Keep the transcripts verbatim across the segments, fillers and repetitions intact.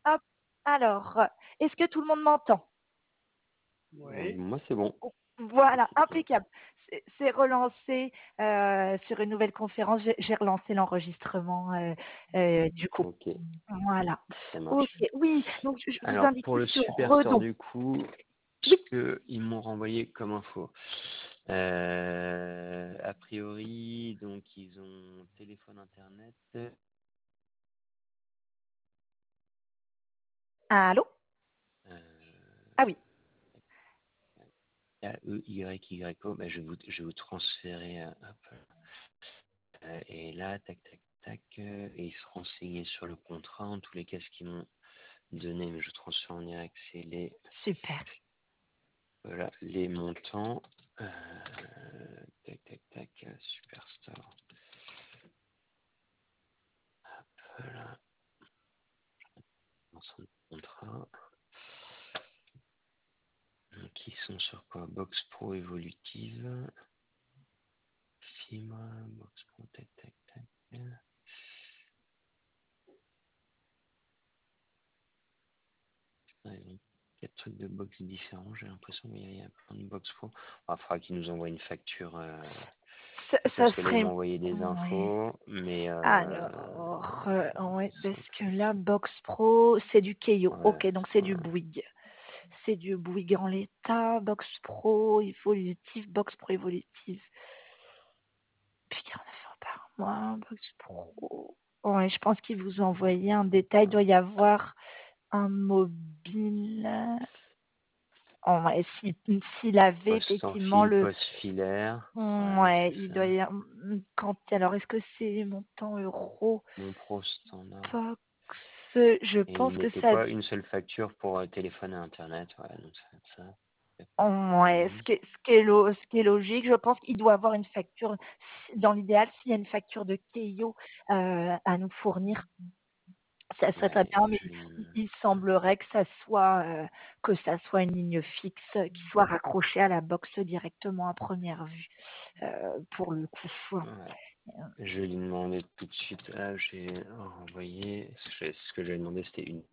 Hop. Alors, est-ce que tout le monde m'entend? Oui. Moi, c'est bon. Voilà, impeccable. C'est c'est relancé euh, sur une nouvelle conférence. J'ai j'ai relancé l'enregistrement euh, euh, du coup. Ok, Voilà. ça Ok, marche. oui. Donc je, je vous Alors, indiquais pour le sur Superstore, Redon. du coup, Oui. ce qu'ils m'ont renvoyé comme info. Euh, a priori, donc, ils ont téléphone, internet. Allô? Euh, Ah oui. K E Y Y O, bah, je, vais vous, je vais vous transférer. euh, hop. Euh, et là, tac, tac, tac, euh, et ils se renseignaient sur le contrat. En tous les cas, ce qu'ils m'ont donné, mais je transfère en direct, c'est les, Super. voilà, les montants. Euh, tac, tac, tac, euh, Superstore. Hop, voilà. Dans son contrat. Donc, ils sont sur quoi? Box Pro évolutive. Fibre, Box Pro, tac, tac, tac. Ouais, donc, quatre trucs de box différents, j'ai l'impression qu'il y a plein de box pro. Il faudra qu'ils nous envoient une facture. Euh, Ça, ça parce que là, ils serait. m'ont envoyé des Ouais. infos, mais euh, Alors, euh, ouais, parce sans que plus. là, Box Pro, c'est du Keio. Ouais, Ok, donc c'est du ouais. Bouygues. C'est du Bouygues en l'état. Box Pro, évolutif, Box Pro évolutif. Puis on a fait par mois, Box Pro. Ouais, je pense qu'il vous a envoyé un détail. Il doit y avoir un mobile. Oh, ouais, si- s'il avait Poste sans effectivement fil, le. poste filaire. Ouais, Ouais, c'est il ça. doit y avoir. Quand, alors, est-ce que c'est montant euro? Mon pro standard. Box, je Et pense il que mettait ça. quoi? Une seule facture pour euh, téléphone et internet. Ouais, donc ça. ça. Ouais, ce Oui. qui est, ce qui est lo- ce qui est logique, je pense qu'il doit avoir une facture, dans l'idéal, s'il y a une facture de Keio euh, à nous fournir, ça serait très Ouais, bien, mais je lui... il, il semblerait que ça soit euh, que ça soit une ligne fixe euh, qui soit raccrochée à la box directement à première vue, euh, pour le coup. Ouais. Je vais lui demander tout de suite. Là, j'ai envoyé. Ce que ce que j'ai demandé, c'était une.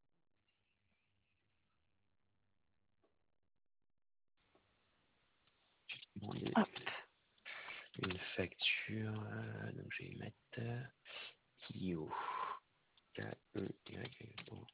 J'ai demandé Hop. une facture. euh, donc, je vais mettre euh, Kio. K E Y O.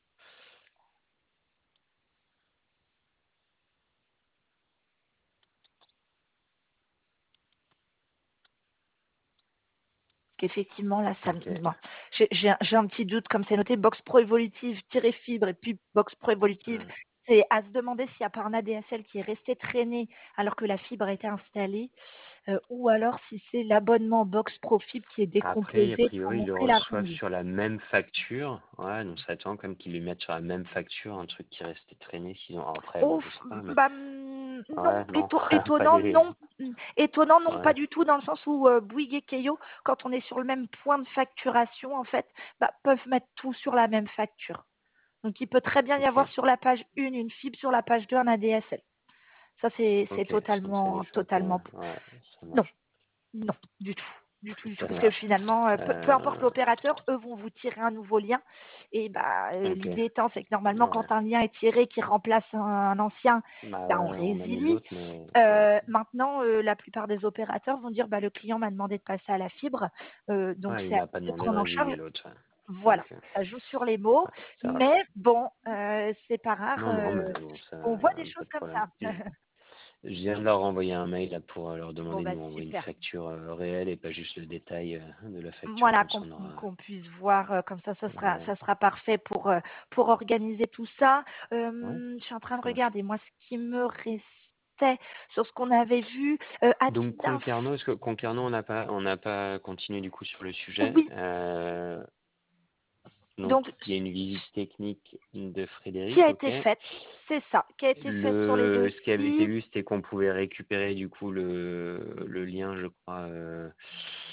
Qu'effectivement, là, ça, Ok. bon, j'ai j'ai un j'ai un petit doute, comme c'est noté box pro évolutive, tiré fibre et puis box pro évolutive. Euh, C'est à se demander s'il n'y a pas un A D S L qui est resté traîné alors que la fibre a été installée, euh, ou alors si c'est l'abonnement box pro fibre qui est Après, a décomposé pour priori, ils le montrer la reçoivent rendu. sur la même facture. Ouais, donc ça attend comme qu'ils lui mettent sur la même facture un truc qui restait traîné. Sinon, après, bon, Ouf, je sais pas, mais bah mm, non, ouais, non, éto- pas étonnant, des. non, Mm, étonnant, non, pas Ouais, du tout, dans le sens où euh, Bouygues et Keio, quand on est sur le même point de facturation, en fait, bah, peuvent mettre tout sur la même facture. Donc, il peut très bien y avoir ok, sur la page un une fibre, sur la page deux un A D S L. Ça, c'est c'est ok. Donc ça des totalement, fois que, totalement. ouais, ça Non, marche, non, du tout. Du tout, du tout. ça Parce que marche. finalement, euh, peu, peu importe Euh, l'opérateur, eux vont vous tirer un nouveau lien. Et bah, euh, ok, l'idée étant, c'est que normalement, ouais. quand un lien est tiré qui remplace un, un ancien, Bah bah, on ouais, on a mis résilie. l'autre, mais ouais, Euh, maintenant, euh, la plupart des opérateurs vont dire, bah, le client m'a demandé de passer à la fibre, euh, donc ouais, il c'est à m'a nous pas de demandé de prendre en charge. résilier l'autre. Ouais. Voilà, Ok, ça joue sur les mots, ouais, ça va. mais bon, euh, c'est pas rare Non, non, euh, mais bon, ça, qu'on voit des pas choses de comme problème. ça. Je, je viens de leur envoyer un mail là, pour euh, leur Bon, demander de bah nous envoyer une super. facture euh, réelle et pas juste le détail euh, de la facture, Voilà, comme ça qu'on on aura. qu'on puisse voir, euh, comme ça, ça sera, Ouais, ça sera parfait pour, euh, pour organiser tout ça. ouais, Euh, je suis en train de ça marche. regarder, moi, ce qui me restait sur ce qu'on avait vu, euh, à Donc titre d'info. Concarneau, est-ce que Concarneau, on n'a pas, on n'a pas continué du coup sur le sujet. Oui, Euh, donc donc, il y a une visite technique de qui Frédéric, a ok. été faite, c'est ça, qui a été faite sur les deux Le, ce qui avait été sites. vu, c'était qu'on pouvait récupérer du coup le, le lien, je crois, euh,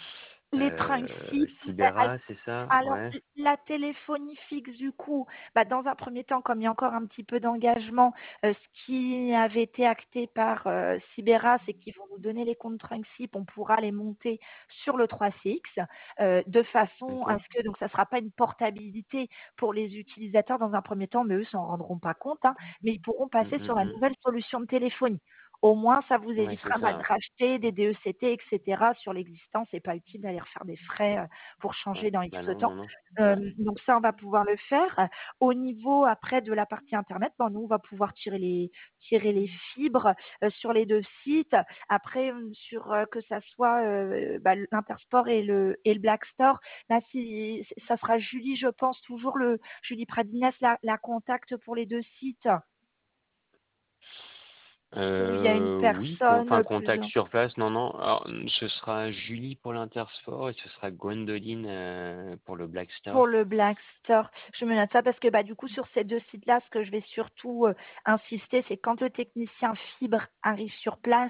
Les Euh, Trinxit, Sibera, c'est ça? alors, Ouais. l la téléphonie fixe, du coup, bah, dans un premier temps, comme il y a encore un petit peu d'engagement, heu, ce qui avait été acté par, heu, Sibera, c'est qu'ils vont nous donner les comptes Trinxit, on pourra les monter sur le trois C X, heu, de façon à Ok. ce que donc ça sera pas une portabilité pour les utilisateurs dans un premier temps, mais eux s'en rendront pas compte, hein, mais ils pourront Mm, passer sur mm, la mm. nouvelle solution de téléphonie. Au moins, ça vous Ouais, c'est évitera, bah, de ça. racheter des D E C T et cetera sur l'existant. C'est pas utile d'aller refaire des frais, heu, pour changer Ouais. dans Bah X non, temps. non, non. Ouais. Hem, donc ça, on va pouvoir le faire. Au niveau après de la partie internet, ben, nous, on va pouvoir tirer les tirer les fibres, heu, sur les deux sites. Après, hem, sur, heu, que ça soit, heu, bah, l'Intersport et le et le Black Store, là, si ça sera Julie, je pense, toujours le Julie Pradines, la la contact pour les deux sites. Où il y a une Euh, oui, con- personne, enfin heu, plus contact sur place, non, non. Alors, ce sera Julie pour l'Intersport et ce sera Gwendoline euh, pour le Black pour Store. le Black Store. Je me note ça parce que bah, du coup, sur ces deux sites-là, ce que je vais surtout euh, insister, c'est quand le technicien fibre arrive sur place,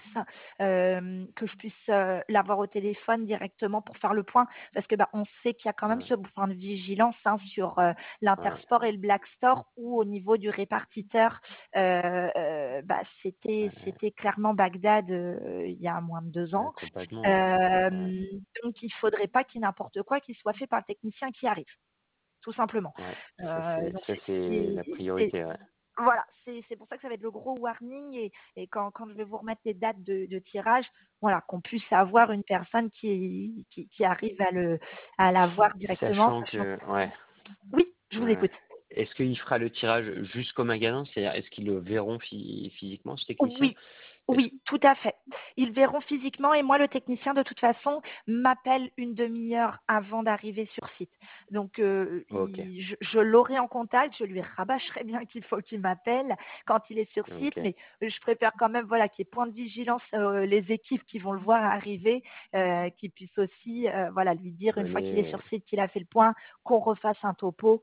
euh, que je puisse euh, l'avoir au téléphone directement pour faire le point. Parce que bah, on sait qu'il y a quand même Ouais, ce point de vigilance hein, sur euh, ouais, l'Intersport et le Black Store où au niveau du répartiteur, euh, euh, bah, c'était, ouais, c'était clairement Bagdad euh, il y a moins de deux ouais, ans. complètement. Ouais, Hem, donc il faudrait pas qu'il y ait n'importe quoi qui soit fait par le technicien qui arrive, tout simplement. ouais. Ça Heu, c'est donc ça c'est c'est c'est la c'est priorité, ouais. voilà, c'est c'est pour ça que ça va être le gros warning et et quand quand je vais vous remettre les dates de de tirage, voilà, qu'on puisse avoir une personne qui qui qui arrive à le à l'avoir directement, Sachant sachant que, ouais, oui, je vous ouais. écoute. Est-ce qu'il fera le tirage jusqu'au magasin? C'est-à-dire, est-ce qu'ils le verront phy- physiquement, ce technicien? Oui, Est-ce oui, tout à fait. Ils verront physiquement et moi, le technicien, de toute façon, m'appelle une demi-heure avant d'arriver sur site. Donc, heu, Ok, il je je l'aurai en contact, je lui rabâcherai bien qu'il faut qu'il m'appelle quand il est sur site, ok. mais je préfère quand même, voilà, qu'il y ait point de vigilance, heu, les équipes qui vont le voir arriver, heu, qu'ils puissent aussi, heu, voilà, lui dire une fois qu'il est Donner, sur site, qu'il a fait le point, qu'on refasse un topo.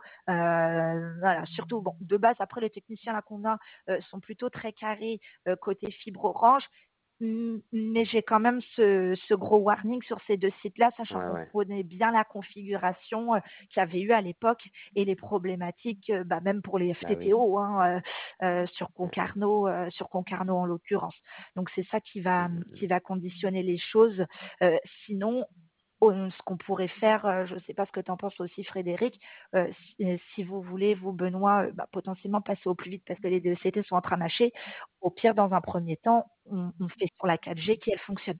Heu, voilà, surtout, bon, de base, après les techniciens là qu'on a, heu, sont plutôt très carrés euh, côté fibre orange. M- Mais j'ai quand même ce, ce gros warning sur ces deux sites-là, sachant ouais, qu'on ouais. connaît bien la configuration euh, qu'il y avait eu à l'époque et les problématiques, euh, bah, même pour les Bah oui. F T T O, hein, euh, euh, sur Mm, Concarneau, euh, sur Concarneau en l'occurrence. Donc c'est ça qui va, mm, qui mm, va conditionner les choses. Euh, sinon, on- ce qu'on pourrait faire, euh, je ne sais pas ce que tu en penses aussi, Frédéric, euh, si, euh, si vous voulez, vous, Benoît, euh, bah, potentiellement passer au plus vite parce que les D E C T sont en train de mâcher. Au pire, dans un premier temps, on, on fait sur la quatre G qui, elle, fonctionne.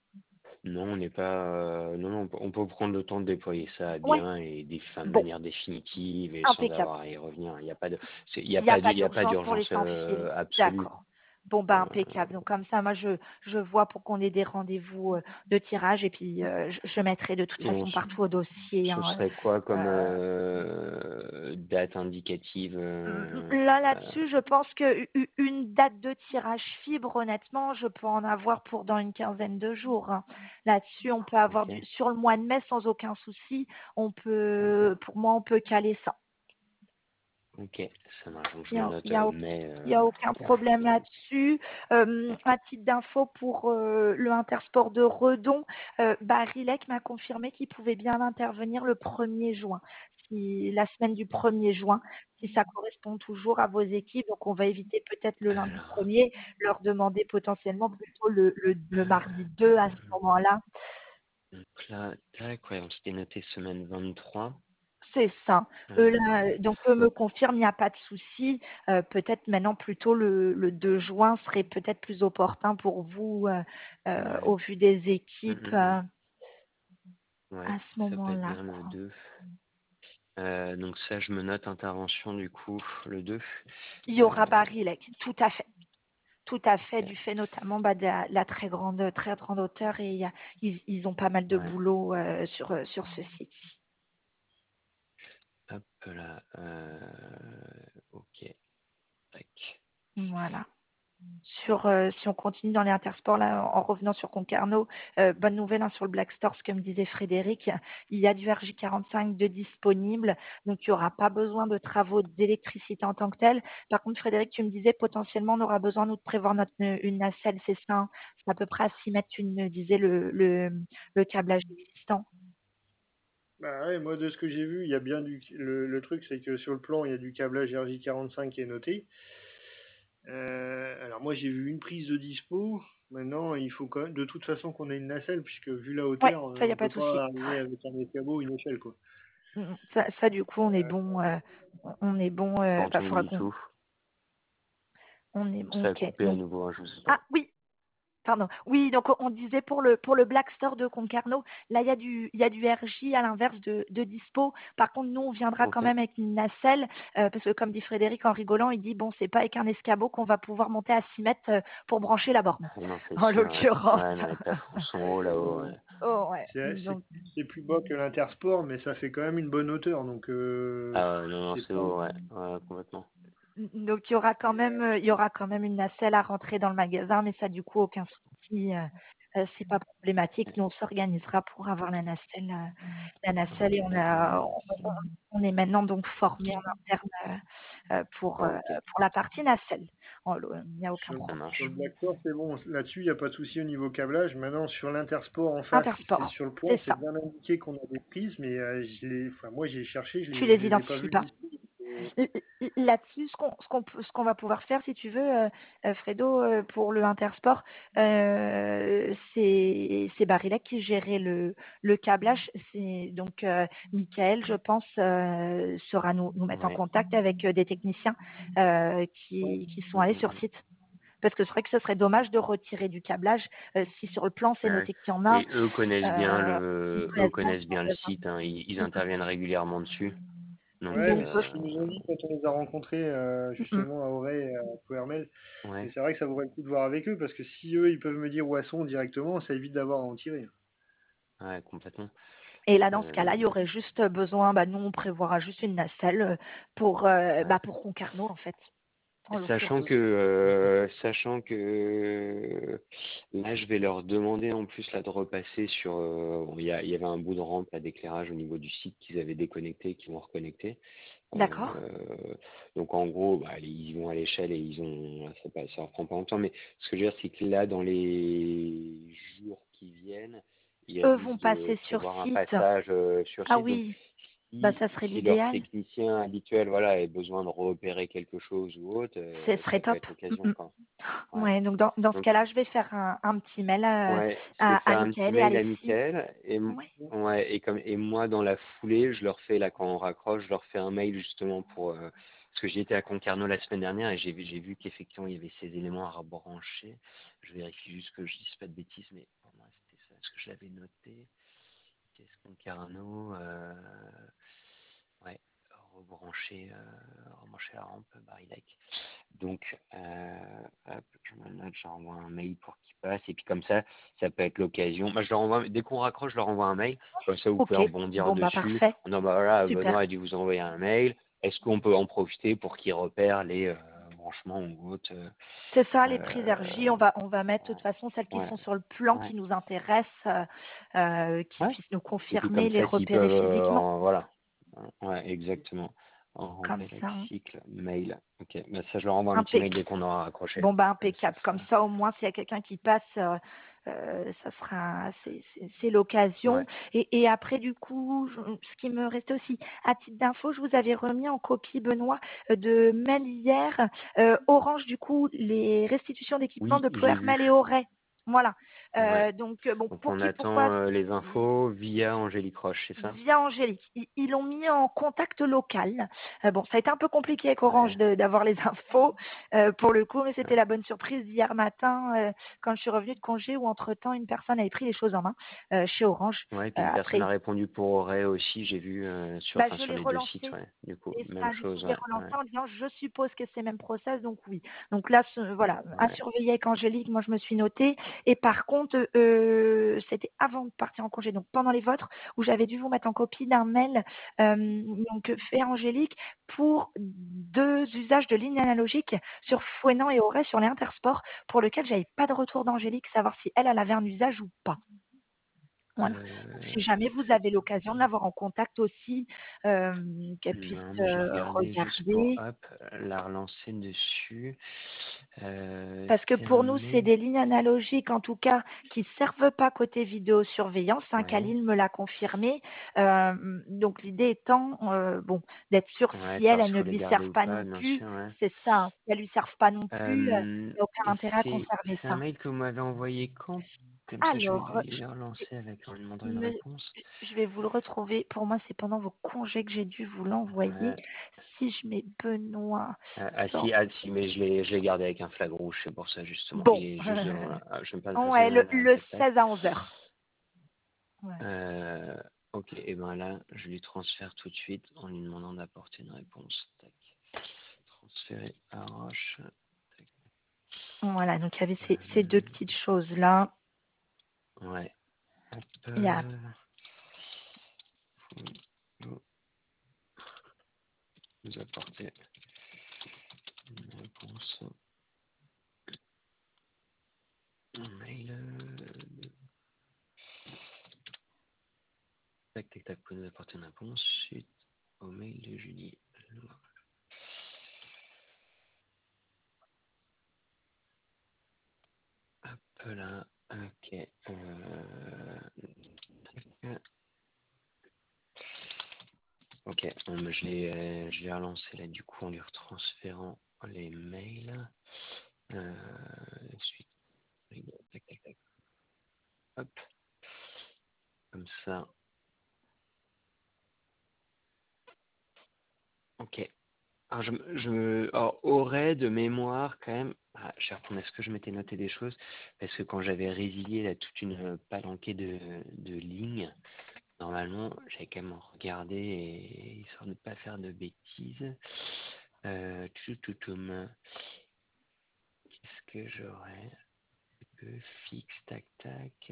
Non, on n'est pas. euh, non, non, on peut on peut prendre le temps de déployer ça Ouais, bien et des, enfin, de bon, manière définitive et sans impeccable. avoir à y revenir. Il n'y a pas de, c'est- il y a Il n'y a pas de, pas il y a pas d'urgence pour les d'urgence sans fil. euh, absolue. D'accord. Bon, bah, Euh, impeccable. Donc, comme ça, moi, je, je vois pour qu'on ait des rendez-vous euh, de tirage et puis euh, je, je mettrai de toute et on, façon s- partout au dossier. ce Hein, serait quoi euh, comme euh, date indicative Mmh, euh, là, euh, là-dessus, je pense que u une date de tirage fibre, honnêtement, je peux en avoir pour dans une quinzaine de jours, hein. Là-dessus, on peut avoir Ok, du sur le mois de mai sans aucun souci, on ok, peut pour moi, on peut caler ça. ok, ça marche. Donc je Il y me a note il y a euh, auc mai. il y a Euh, aucun problème là-dessus. Hem, à titre d'info pour, heu, le Intersport de Redon, heu, bah, Rilek m'a confirmé qu'il pouvait bien intervenir le premier juin, si la semaine du premier juin, si ça correspond toujours à vos équipes. Donc on va éviter peut-être le lundi alors, premier, leur demander potentiellement plutôt le le le mardi deux à ce euh, moment-là. donc là, tac, ouais, on s'était noté semaine vingt-trois. C'est ça. Eux Euh, là, donc eux me faut, confirment, il n'y a pas de souci. Heu, peut-être maintenant plutôt le le deux juin serait peut-être plus opportun pour vous, heu heu, ouais. au vu des Mm, équipes, mm, heu, mm. Ouais, à ce ça peut être moment-là, bien le quoi. deux. Euh, donc ça, je me note intervention du coup, le deux. Il y aura Euh, Barilec, tout à fait. Tout à fait, ok, du fait notamment, bah, de la la très grande très grande hauteur et il y a ils ils ont pas mal de ouais, boulot, heu, sur, heu, sur ce site. hop là, euh, ok, tac. Voilà. Sur, heu, si on continue dans les intersports là, en revenant sur Concarneau, heu, bonne nouvelle, hein, sur le Black Store, ce que me disait Frédéric, il y a du R J quarante-cinq de disponible, donc il y aura pas besoin de travaux d'électricité en tant que telle. Par contre, Frédéric, tu me disais potentiellement on aura besoin nous de prévoir notre une nacelle, c'est ça, hein? C'est à peu près à six mètres, tu me disais le le le câblage existant. Bah ouais, moi de ce que j'ai vu, il y a bien du le, le truc, c'est que sur le plan, il y a du câblage R J quarante-cinq qui est noté. Euh, alors moi j'ai vu une prise de dispo. Maintenant, il faut quand même, de toute façon qu'on ait une nacelle, puisque vu la Ouais, hauteur, ça, euh, y on a pas peut de souci. pas arriver avec un escabeau, une échelle, quoi. Mm, Ça, ça, du coup, on est bon. euh, on on est bon. Euh, Quand bah, tu me faudra dis qu'on. tout, On est ça a ok. coupé à Donc, nouveau, hein, je vous ai ah pas. oui, pardon. Oui, donc on disait pour le pour le Black Store de Concarneau, là il y a du il y a du R J à l'inverse de, de dispo. Par contre, nous on viendra quand Ok. même avec une nacelle euh, parce que comme dit Frédéric en rigolant, il dit bon c'est pas avec un escabeau qu'on va pouvoir monter à six mètres euh, pour brancher la borne. Ah non, c'est En sûr, ouais. l'occurrence. Ouais, non, les plafonds sont hauts là-haut, Euh, ouais. Oh ouais. c'est c'est- Donc c'est plus bas que l'Intersport, mais ça fait quand même une bonne hauteur, donc euh, Ah ouais, non, non, c'est c'est pas. haut, ouais. Ouais, complètement. donc il y aura quand même euh, il y aura quand même une nacelle à rentrer dans le magasin, mais ça du coup aucun souci. Euh, euh, c'est pas problématique. Nous on s'organisera pour avoir la nacelle. euh, la nacelle et on Ok, a on, on- on est maintenant donc formé en interne euh, euh, pour euh, ok, pour la partie nacelle. Oh, le- Il n'y a aucun Sur, ça problème. sur le marche. Blacksport, c'est bon. Là-dessus, il n'y a pas de souci au niveau câblage. Maintenant, sur l'Intersport en face, c'est Intersport, sur le plan, c'est c'est ça. bien indiqué qu'on a des prises, mais euh, je les, enfin, moi, j'ai cherché, je Tu les, je les les ai pas identifies vues pas. disponibles. Euh, L- l- Là-dessus, ce qu'on ce qu'on peut- ce qu'on va pouvoir faire, si tu veux, euh, euh, Fredo, euh, pour le Intersport, euh, c'est c'est Barilec qui gérait le le câblage. C'est donc euh, Michael, je pense, euh, sera nous nous mettre en Ouais. contact avec euh, des techniciens euh, ouais. qui qui sont Mm, allés mm, sur mm. site. Parce que c'est vrai que ce serait dommage de retirer du câblage euh, si sur le plan c'est Ouais. noté qu'il y en a. Et eux connaissent bien Euh, ils le, eux connaissent bien connaissent le bien le magasin. site, hein. Ils, ils Mm, interviennent régulièrement dessus. Donc, Ouais, mm. mais Donc, c'est euh, ce qu'ils nous ont dit quand on les a rencontrés euh, mm, mm. justement à Auray et à Plouermel. Et ouais, c'est vrai que ça vaudrait le coup de voir avec eux, parce que si eux, ils peuvent me dire où elles sont directement, ça évite d'avoir à en tirer. ouais, complètement. Et là, dans ce Euh, cas-là, il y aurait juste besoin, bah, nous, on prévoira juste une nacelle euh, pour, euh, ouais. bah, pour Concarneau, en fait, en Sachant l'occurrence. que, euh, sachant que là, je vais leur demander en plus là de repasser sur. euh, bon, il y, a- il y avait un bout de rampe là d'éclairage au niveau du site qu'ils avaient déconnecté, qu'ils vont reconnecter. D'accord. Euh, donc en gros, bah, ils vont à l'échelle et ils ont. Ça, pa- ça leur prend pas longtemps, mais ce que je veux dire, c'est que là, dans les jours qui viennent, il Eux vont risque de passer sur prévoir un site. passage euh, sur Ah site. Donc oui, bah, si, ça serait si leur l'idéal. technicien habituel voilà, a besoin de repérer quelque chose ou autre, Ce euh, serait ça peut top. être Mm, l'occasion, mm. quoi. Ouais. Ouais, donc dans, dans ce Donc, cas-là, je vais faire un, un petit mail à, ouais, à, c'est à faire un petit Mickaël et à mail à Alexis. Mickaël et, m- Ouais. ouais, et comme et moi dans la foulée, je leur fais là quand on raccroche, je leur fais un mail justement pour euh, parce que j'y étais à Concarneau la semaine dernière et j'ai vu j'ai vu qu'effectivement il y avait ces éléments à rebrancher. Je vérifie juste que je dise pas de bêtises, mais pour moi c'était ça, ce que je l'avais noté. Qu'est-ce Concarneau euh, ouais, rebrancher, euh, rebrancher la rampe Barilec. Donc, euh, hop, je me le note, je leur envoie un mail pour qu'ils passent. Et puis comme ça, ça peut être l'occasion. Moi, je leur envoie, dès qu'on raccroche, je leur envoie un mail. Comme ça, vous Ok. pouvez rebondir Bon, bah, dessus. parfait. En disant, bah voilà, Benoît Super. a dû vous envoyer un mail. Est-ce qu'on peut en profiter pour qu'ils repèrent les euh, branchements ou autres euh, C'est ça, les prises R J, euh, on va, on va mettre de toute façon celles qui ouais, sont sur le plan ouais, qui nous intéressent, euh, euh, qui ouais. puissent nous Et puis confirmer, comme les ça, s'ils repérer peuvent, euh, physiquement. en- voilà. Ouais, exactement. En Comme remplir ça, hein. cycle, mail. Ok, bah, ça, je leur envoie un petit mail Impec. dès qu'on aura raccroché. Bon, bah, Comme ça, impeccable. Comme ça. ça, au moins, s'il y a quelqu'un qui passe, euh, euh, ça sera, c'est c'est- c'est Ouais. l'occasion. Et, et après, du coup, je- ce qui me restait aussi, à titre d'info, je vous avais remis en copie, Benoît, euh, de mail hier, euh, Orange, du coup, les restitutions d'équipements Oui, de j'ai vu. Ploermel et Auray. Voilà. Ouais. Euh, donc, euh, bon, Donc pour on qui, pourquoi? attend euh, les infos via Angélique Roche, c'est ça? Via Angélique. Ils ils l'ont mis en contact local. Euh, bon, ça a été un peu compliqué avec Orange Ouais. de- d'avoir les infos euh, pour le coup, mais c'était Ouais, la bonne surprise d'hier matin euh, quand je suis revenue de congé où entre-temps une personne avait pris les choses en main euh, chez Orange. ouais, Euh, puis une personne après, a répondu pour Auray aussi, j'ai vu euh, sur, bah, enfin, je sur l'ai les deux sites, relancé. ouais. Du coup, Et même ça, du coup, chose, je l'ai ouais, relancé ouais, en disant, je suppose que c'est même process, donc oui. Donc là, ce- voilà, à ouais. surveiller avec Angélique, moi je me suis notée. Et par contre, euh, c'était avant de partir en congé, donc pendant les vôtres, où j'avais dû vous mettre en copie d'un mail, euh, donc fait Angélique, pour deux usages de lignes analogiques sur Fouenan et Auray sur les Intersports, pour lequel j'avais pas de retour d'Angélique, savoir si elle, elle avait un usage ou pas. Voilà. Donc, Euh, si jamais vous avez l'occasion de l'avoir en contact aussi, hem, qu'elle puisse, non, mais j'ai heu, regardé juste pour regarder. hop, la relancer dessus. Euh, Parce que c'est un pour nous, c'est mail. des lignes analogiques, en tout cas, qui servent pas côté vidéosurveillance, hein, Ouais, Caline me l'a confirmé. Hem, donc l'idée étant, heu, bon, d'être sûre ouais, de si elle, savoir elle s'il ne faut les lui garder servent ou pas pas, non bien plus. sûr, ouais. C'est ça, hein, si elles lui servent pas non plus, heu, Euh, il y a aucun et intérêt à c'est conserver c'est un ça. mail que vous m'avez envoyé quand? Comme ça, je vais Alors, lui je relancer avec en lui demandant une me réponse. je vais vous le retrouver. Pour moi, c'est pendant vos congés que j'ai dû vous l'envoyer. Ouais. Si je mets Benoît Ah, ah, dans si, ah si, mais je l'ai je l'ai gardé avec un flag rouge, c'est pour ça justement. bon, Il est juste devant là. Ah, je vais pas le faire ouais, le euh, le tac tac. seize à onze heures. Ouais. Euh, ok, et ben là, je lui transfère tout de suite en lui demandant d'apporter une réponse. Tac. Transférer à Roche. Tac. Voilà, donc il y avait ces ces deux Euh, petites choses-là. ouais. Hop, Il y a euh, vous vous apporter une réponse. Un mail. euh, Tac, tac, tac, vous nous apporter une réponse suite au mail de Julie. Hop là, ok. Euh, tac. Ok, bon, bah, je l'ai euh, je l'ai relancé là du coup en lui retransférant les mails. Euh, suite, tac, tac, tac. Hop, comme ça. Ok. Alors, je, je alors, aurais de mémoire quand même. Ah, je vais reprendre, est-ce que je m'étais noté des choses? Parce que quand j'avais résilié là toute une palanquée de, de lignes, normalement, j'avais quand même regardé et histoire de ne pas faire de bêtises. Euh, tout, tout, tout, qu'est-ce que j'aurais? Que fixe, tac, tac.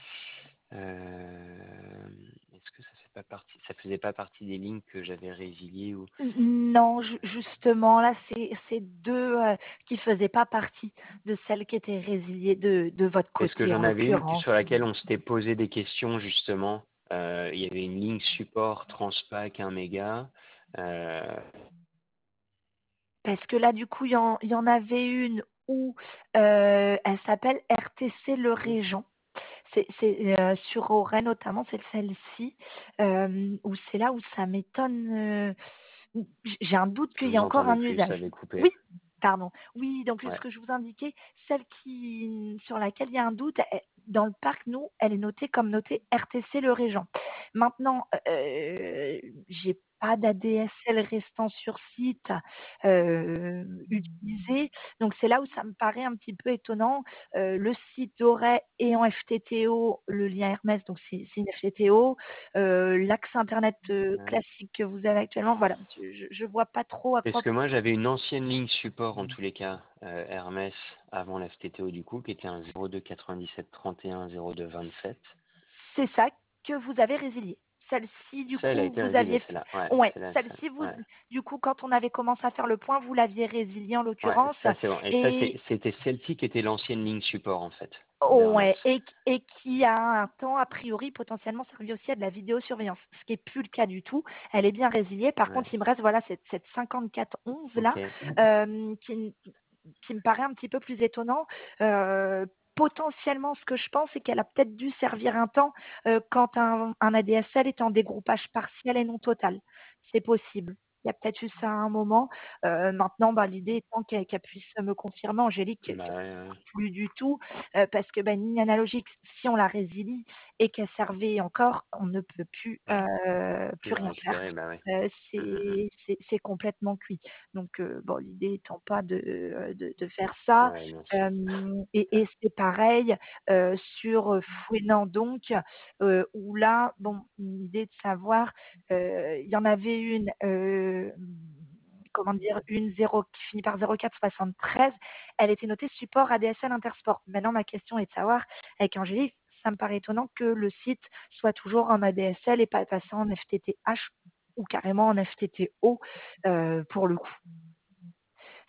Euh, est-ce que ça fait pas partie, ça faisait pas partie des lignes que j'avais résiliées ou non, ju justement, là, c'est c'est deux, heu, qui faisaient pas partie de celles qui étaient résiliées de de votre parce que côté, en j'en avais une l'occurrence. sur laquelle on s'était posé des questions justement. Euh, il y avait une ligne support Transpac un méga. Euh, Parce que là, du coup, il y en il y en avait une où, heu, elle s'appelle R T C Le Régent. C'est c'est, heu, sur Auray notamment, c'est celle-ci, hem, où c'est là où ça m'étonne, heu, où j j'ai un doute je qu'il y vous ait encore entendais un plus, ça usage. avait coupé. Oui, pardon. Oui, donc ce Ouais. que je vous indiquais, celle qui sur laquelle il y a un doute, elle dans le parc, nous, elle est notée comme notée R T C Le Régent. Maintenant, heu, j'ai pas d'A D S L restant sur site, heu, utilisé, donc c'est là où ça me paraît un petit peu étonnant. Heu, le site d'Auray est en F T T O, le lien Hermès, donc c'est c'est une F T T O. Heu, l'accès internet, heu, Ouais. classique que vous avez actuellement, voilà, je je vois pas trop à Parce quoi. que moi j'avais une ancienne ligne support en tous les cas, euh, Hermès avant la F T T O du coup, qui était un zéro deux quatre-vingt-dix-sept trente et un zéro deux vingt-sept. C'est ça que vous avez résilié. Celle-ci, du Ça, elle a coup, été vous résiliée, aviez celle-là. Ouais, ouais, celle-là, celle-ci, celle vous ouais. du coup, quand on avait commencé à faire le point, vous l'aviez résiliée en Ouais, l'occurrence ça c'est bon. Et ça, et c'est- c'était celle-ci qui était l'ancienne ligne support en fait, d'Hermès. ouais, et et qui a un temps, a priori, potentiellement servi aussi à de la vidéosurveillance, ce qui est plus le cas du tout. Elle est bien résiliée. Par Ouais. contre, il me reste, voilà, cette cette cinquante-quatre onze là, Ok. hem, qui qui me paraît un petit peu plus étonnant. Heu, potentiellement, ce que je pense, c'est qu'elle a peut-être dû servir un temps, heu, quand un un A D S L est en dégroupage partiel et non total. C'est possible. Il y a peut-être eu ça à un moment. Heu, maintenant, bah, l'idée étant qu'elle qu'elle puisse me confirmer, Angélique, qu'elle Bah qu'elle ouais, ouais. plus du tout, heu, parce que, bah, une ligne analogique, si on la résilie et qu'elle servait encore, on ne peut plus, Ouais. heu, plus Plus la rien faire. récupérer, bah ouais. Heu, Hum, hum, hum. c'est c'est c'est complètement cuit. Donc, heu, bon, l'idée étant pas de, heu, de de faire ça. Ouais, bien sûr. Hem et et c'est pareil, heu, sur, heu, Fouesnant donc, heu, où là, bon, l'idée de savoir, heu, il y en avait une, hem, comment dire? Une zéro qui finit par zéro quatre soixante-treize, elle était notée support A D S L Intersport. Maintenant, ma question est de savoir, avec Angélique, ça me paraît étonnant que le site soit toujours en A D S L et pas passé en F T T H ou carrément en F T T O, heu, pour le coup.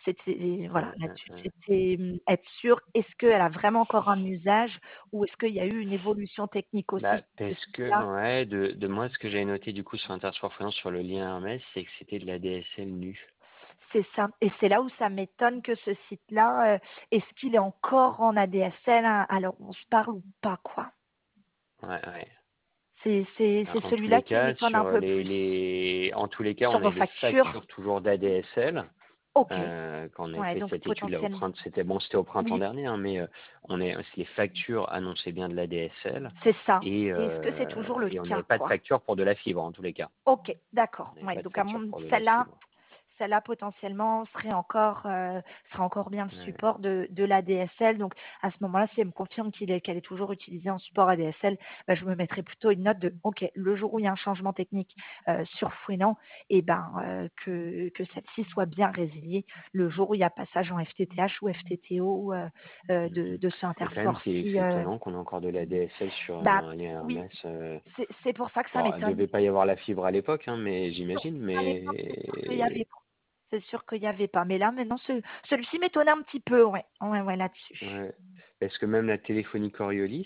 C'était voilà, Ouais, ouais, là-dessus, ouais. c'était, mmh, être sûr, est-ce qu'elle a vraiment encore un usage ou est-ce qu'il y a eu une évolution technique aussi Bah, sur ce parce que, site-là? ouais, de, de moi, ce que j'avais noté du coup sur Intersport Freelance sur le lien Hermès, c'est que c'était de la D S L nue. C'est ça et c'est là où ça m'étonne que ce site-là, heu, est-ce qu'il est encore en A D S L à à l'heure où on se parle ou pas, quoi? Ouais, ouais. C'est c'est Bah, c'est en tous celui-là les qui cas, m'étonne un sur peu les, plus. les, en tous les cas, Sur on vos a des factures? factures toujours d'A D S L. OK. Euh, quand on a Ouais, fait donc cette étude-là au potentiellement printemps, c'était bon, c'était au printemps oui, dernier, hein, mais euh, on est, les factures annonçaient bien de la D S L c'est ça et, et est-ce que c'est euh, toujours le et on cas, n'avait pas de quoi? facture pour de la fibre en tous les cas. OK, On d'accord. n'avait Ouais, pas de donc à facture mon pour de la celle-là fibre. celle-là potentiellement serait encore, heu, serait encore bien le Ouais. support de de l'A D S L. Donc à ce moment-là, si elle me confirme qu'il est qu'elle est toujours utilisée en support A D S L, bah, je me mettrai plutôt une note de OK, le jour où il y a un changement technique, heu, sur Fouesnant et ben, heu, que que celle-ci soit bien résiliée le jour où il y a passage en F T T H ou F T T O, heu heu, de de ce Mais quand même, c'est Intersport-ci, c'est heu, étonnant qu'on ait encore de la D S L sur bah, un lien oui, Hermès. euh, c'est c'est pour ça que ça Bon, il m'étonne. devait pas y avoir la fibre à l'époque, hein, mais Non, j'imagine, à l'époque, c'est sûr qu'il y mais avait pas. C'est sûr qu'il y avait pas. Mais là, maintenant, ce celui-ci m'étonnait un petit peu, ouais. Ouais, ouais, là-dessus. ouais. Parce que même la téléphonie Coriolis,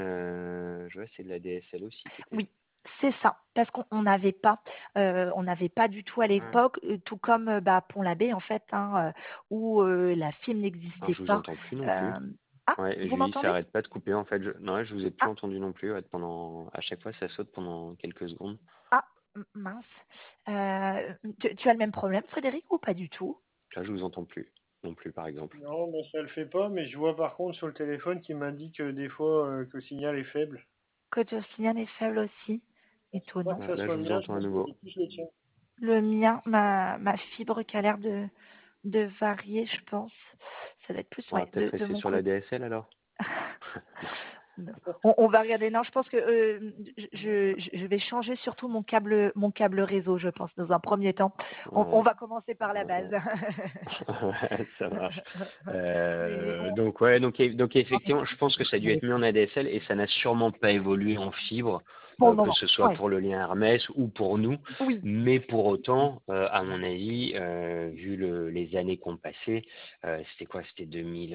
euh, je vois, c'est de la D S L aussi qui était. Oui, c'est ça. Parce qu'on on n'avait pas, heu, on n'avait pas du tout à Ouais. l'époque, heu, tout comme, heu, bah, Pont-l'Abbé, en fait, hein, heu, où, heu, la fibre Alors, n'existait je vous pas. entends plus non plus. Hem ah, Ouais, vous Julie, ça m'entendez? arrête pas de couper en fait. Je... Non, ouais, je vous ai plus Ah, entendu non plus. Ouais, pendant, à chaque fois, ça saute pendant quelques secondes. ah, m mince. Heu, tu tu as le même problème, Frédéric, ou pas du tout? Là, je vous entends plus non plus, par exemple. Non, mais ça le fait pas, mais je vois par contre sur le téléphone qui m'indique euh, des fois euh, que le signal est faible. Que ton signal est faible aussi? Je pense pas que Étonnant. Ouais, ça là, soit je le vous mien, je entends à pense que nouveau. c'est plus le tien. Le mien, ma ma fibre qui a l'air de de varier, je pense. Ça va être plus, On va ouais, de peut-être de rester mon sur la côté. D S L alors. Non. On on va regarder. Non, je pense que, heu, je je je vais changer surtout mon câble mon câble réseau, je pense, dans un premier temps. On on Ouais, va commencer par la ouais, base. ouais. Ouais, ça marche. Mais Euh, on donc ouais, donc, donc en effectivement, effet, je pense que ça a dû être mis en A D S L et ça n'a sûrement pas évolué en fibre, pour euh, le que moment. ce soit Ouais. pour le lien Hermès ou pour nous. Oui. Mais pour autant, euh, à mon avis, euh, vu le, les années qu'on passait, euh, c'était quoi? C'était deux mille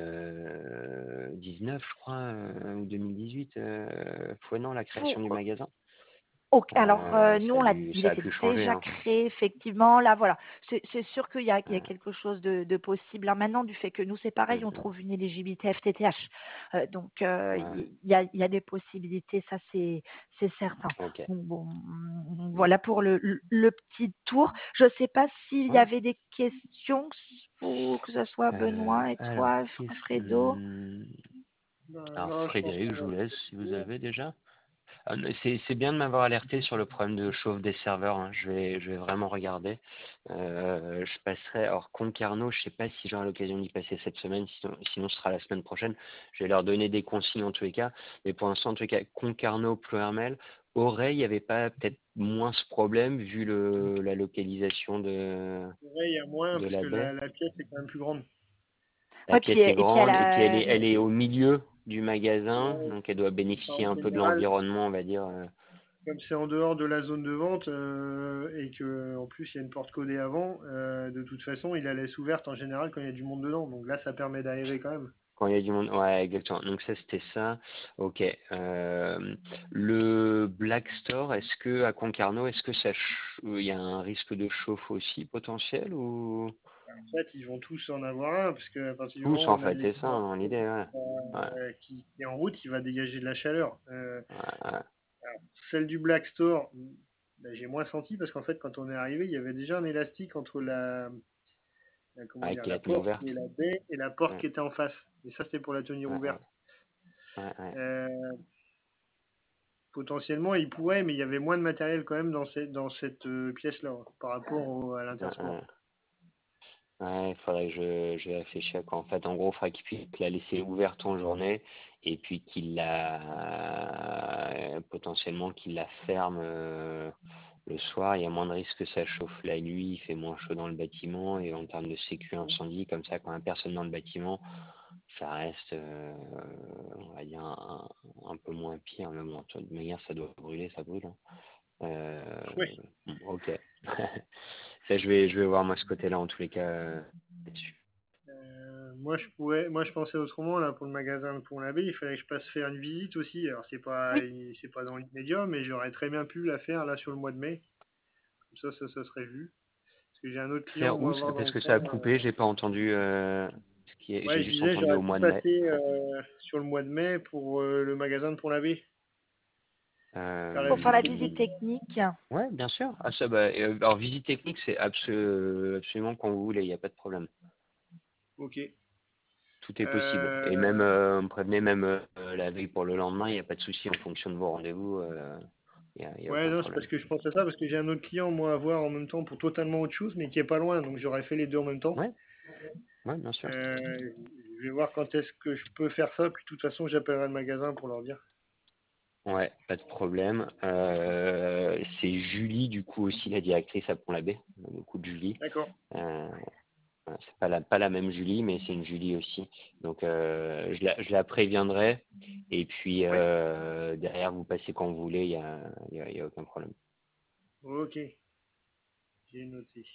dix-neuf, je crois, euh, ou deux mille dix-huit, euh, Fouesnant, la création du Pour magasin. OK, alors, Euh, heu, nous ça a on l'a dû, il ça a était pu changer, déjà hein. créé effectivement. Là, voilà, c'est c'est sûr qu'il y a il y a Ouais, quelque chose de de possible là maintenant du fait que nous, c'est pareil, hum, on hum. trouve une éligibilité F T T H. Heu, donc heu, Ouais, il y a il y a des possibilités, ça c'est c'est certain. ok. Donc bon, mmh, Bon. voilà pour le le le petit tour. Je sais pas s'il y Ouais. avait des questions, ou que ce soit Euh, Benoît et alors, toi, F qu'est-ce Fredo? Euh, hum, alors non, je pense Frédéric, je qu'on vous a laisse fait si le vous tour. avez déjà. Ah, mais c'est c'est bien de m'avoir alerté sur le problème de chauffe des serveurs, hein. Je vais je vais vraiment regarder. Euh, je passerai. Alors Concarneau, je sais pas si j'aurai l'occasion d'y passer cette semaine, sinon, sinon ce sera la semaine prochaine. Je vais leur donner des consignes en tous les cas. Mais pour l'instant, en tous les cas, Concarneau, Ploermel, Auray, il n'y avait pas peut-être moins ce problème vu le la localisation de Ouais, il y a moins de parce la que baie. la, la pièce est quand même plus grande. La Ouais, puis pièce est et puis elle grande et puis elle a, est, elle est au milieu du magasin, Ouais, donc elle doit enfin, bénéficier en un peu de général, l'environnement, on va dire. euh. comme c'est en dehors de la zone de vente euh, et que en plus il y a une porte codée avant, euh, de toute façon il la laisse ouverte en général quand il y a du monde dedans. Donc là ça permet d'aérer quand même. Quand il y a du monde, ouais, exactement. Donc ça, c'était ça. Ok. Euh, le Black Store, est-ce que à Concarneau, est-ce que ça, ch- il y a un risque de chauffe aussi potentiel ou En fait ils vont tous en avoir un parce que à partir du tous moment où en on a de fait, c'est ça l'équipement hein, l'idée, ouais. Ouais, euh, qui, qui est en route, il va dégager de la chaleur. Euh, ouais, ouais. Celle du Black Store, ben, j'ai moins senti parce qu'en fait quand on est arrivé il y avait déjà un élastique entre la, la- comment Ouais, dire qui la la tenue porte ouverte. et la baie et la porte Ouais, qui était en face. Et ça c'était pour la tenir ouais, ouais, ouverte. ouais, ouais, Euh, Potentiellement, il pourrait, mais il y avait moins de matériel quand même dans cette, dans cette euh, pièce-là hein, par rapport au- à ouais, l'Intersport. ouais. Ouais, il faudrait que je, je réfléchisse à quoi. En fait, en gros, il faudrait qu'il puisse la laisser ouverte en journée et puis qu'il la euh, potentiellement qu'il la ferme euh, le soir. Il y a moins de risques que ça chauffe la nuit, il fait moins chaud dans le bâtiment et en termes de sécu incendie, comme ça, quand il n'y a personne dans le bâtiment, ça reste, euh, on va dire, un, un peu moins pire. Mais bon, de toute manière, ça doit brûler, ça brûle, hein. Oui. Euh, bon, ok. Ça, je vais, je vais voir moi ce côté-là en tous les cas. euh, là-dessus. moi, je pourrais, moi, je pensais autrement, là, pour le magasin de Pont-l'Abbé, il fallait que je passe faire une visite aussi. Alors, c'est pas, Oui, c'est pas dans l'immédiat, mais j'aurais très bien pu la faire, là, sur le mois de mai. Comme ça, ça, ça serait vu. Parce que j'ai un autre client, Faire où? moi, à voir dans Parce le que ça coin. a coupé, j'ai pas entendu euh, ce qui est, j'ai Ouais, je juste disais, entendu j'aurais au pu mois de mai. passer euh, sur le mois de mai pour euh, le magasin de Pont-l'Abbé, faire la pour faire la visite Euh, visite technique. technique. ouais, bien sûr. Ah, ça, bah, euh, alors, visite technique, c'est abso- absolument quand vous voulez, il n'y a pas de problème. Ok. Tout est possible. Et même, Euh, euh, me prévenez même euh, la veille pour le lendemain, il n'y a pas de souci en fonction de vos rendez-vous. euh, Il n'y a, il y a ouais, aucun non, c'est parce problème. que je pense à ça, parce que j'ai un autre client, moi, à voir en même temps pour totalement autre chose, mais qui est pas loin, donc j'aurais fait les deux en même temps. Ouais, ouais, bien sûr. Euh, je vais voir quand est-ce que je peux faire ça, puis de toute façon, j'appellerai le magasin pour leur dire. Ouais, pas de problème. Euh, c'est Julie, du coup, aussi la directrice à Pont-l'Abbé. Le coup de Julie. D'accord. Euh, ouais, c'est pas la, pas la même Julie, mais c'est une Julie aussi. Donc, euh, je, la, je la préviendrai. Et puis, Ouais. euh, derrière, vous passez quand vous voulez, il n'y a, il y a, il y a aucun problème. Ok. J'ai noté.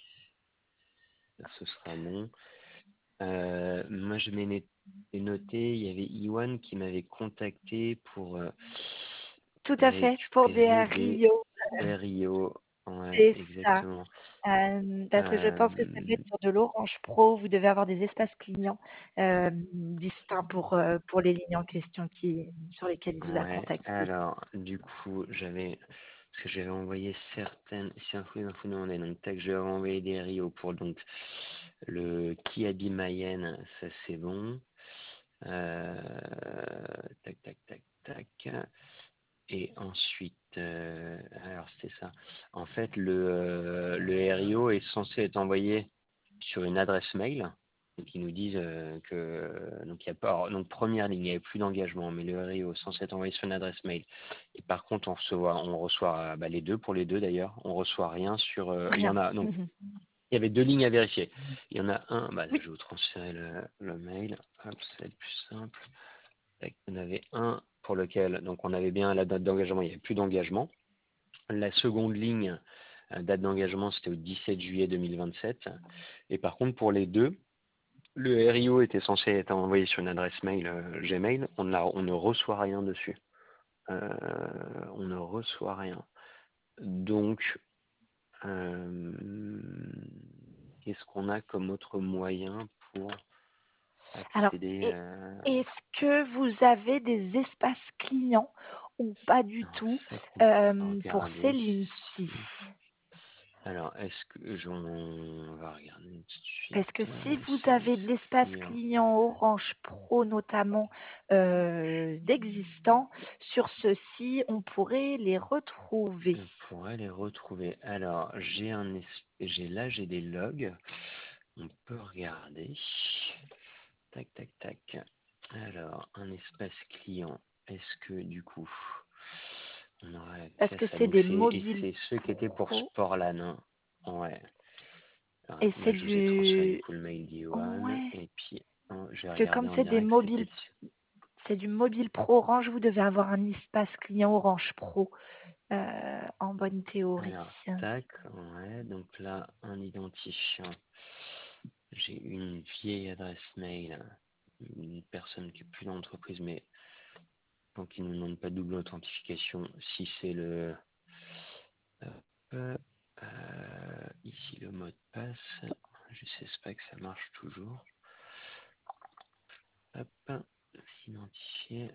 Ce sera bon. Euh, moi, je m'ai né- noté, il y avait Iwan qui m'avait contacté pour euh, Tout à fait, pour des récupérer des Rio, R I O. Ouais, c'est ça. exactement. Euh, parce que je Euh, pense que ça peut être sur de l'Orange Pro, vous devez avoir des espaces clients euh, distincts pour, euh, pour les lignes en question qui, sur lesquelles il vous a ouais, contacté. alors, du coup, j'avais, parce que j'avais envoyé certaines, si info, info demandées, donc, tac, j'avais envoyé des R I O pour, donc, le Kiabi Mayenne, ça c'est bon. Euh, tac, tac, tac, tac. Et ensuite, euh, alors c'est ça. En fait, le, euh, le R I O est censé être envoyé sur une adresse mail. Donc ils nous disent euh, que donc il y a pas alors, donc première ligne, il n'y avait plus d'engagement, mais le R I O est censé être envoyé sur une adresse mail. Et par contre, on reçoit, on reçoit euh, bah, les deux pour les deux d'ailleurs, on reçoit rien sur. euh, il y Rien. en a donc Mhm. il y avait deux lignes à vérifier. Il y en a un, bah, je Oui, vais vous transférer le, le mail. Hop, ça va être plus simple. Tac, il y en avait un pour lequel donc on avait bien la date d'engagement, il n'y avait plus d'engagement. La seconde ligne, euh, date d'engagement, c'était au dix-sept juillet deux mille vingt-sept. Et par contre, pour les deux, le R I O était censé être envoyé sur une adresse mail euh, Gmail. On, ne la- on ne reçoit rien dessus. Euh, on ne reçoit rien. Donc, euh, qu'est-ce qu'on a comme autre moyen pour alors, accéder et- euh, est-ce que vous avez des espaces clients ou pas du alors, tout ça qu'on peut euh, pour ces regarder. lignes-ci? Alors, est-ce que j'en on va regarder tout de Parce suite que si euh, vous avez de service l'espace client. client Orange Pro notamment euh, d'existants, sur ceux-ci, on pourrait les retrouver. On pourrait les retrouver. Alors, j'ai un es- j'ai là j'ai des logs. On peut regarder. Tac, tac, tac. Alors, un espace client. Est-ce que du coup, on aura Parce accès que à ça? c'est Donc des c'est et mobiles c'est ceux qui étaient pour pro Sportlan. Hein. Ouais. Alors, et là, c'est je vous ai transféré du du... coup le mail d'Iohan. Ouais. Et puis, hein, je vais Parce que regarder comme en c'est des direct. C'est mobiles, peut-être. c'est du mobile pro Orange, vous devez avoir un espace client Orange Pro euh, en bonne théorie. Alors, tac. Ouais. Donc là, un identifiant. J'ai une vieille adresse mail, une personne qui est plus dans l'entreprise, mais tant qu'il ne nous demande pas de double authentification, si c'est le euh, euh, ici le mot de passe, je sais pas que ça marche toujours. Hop, s'identifier.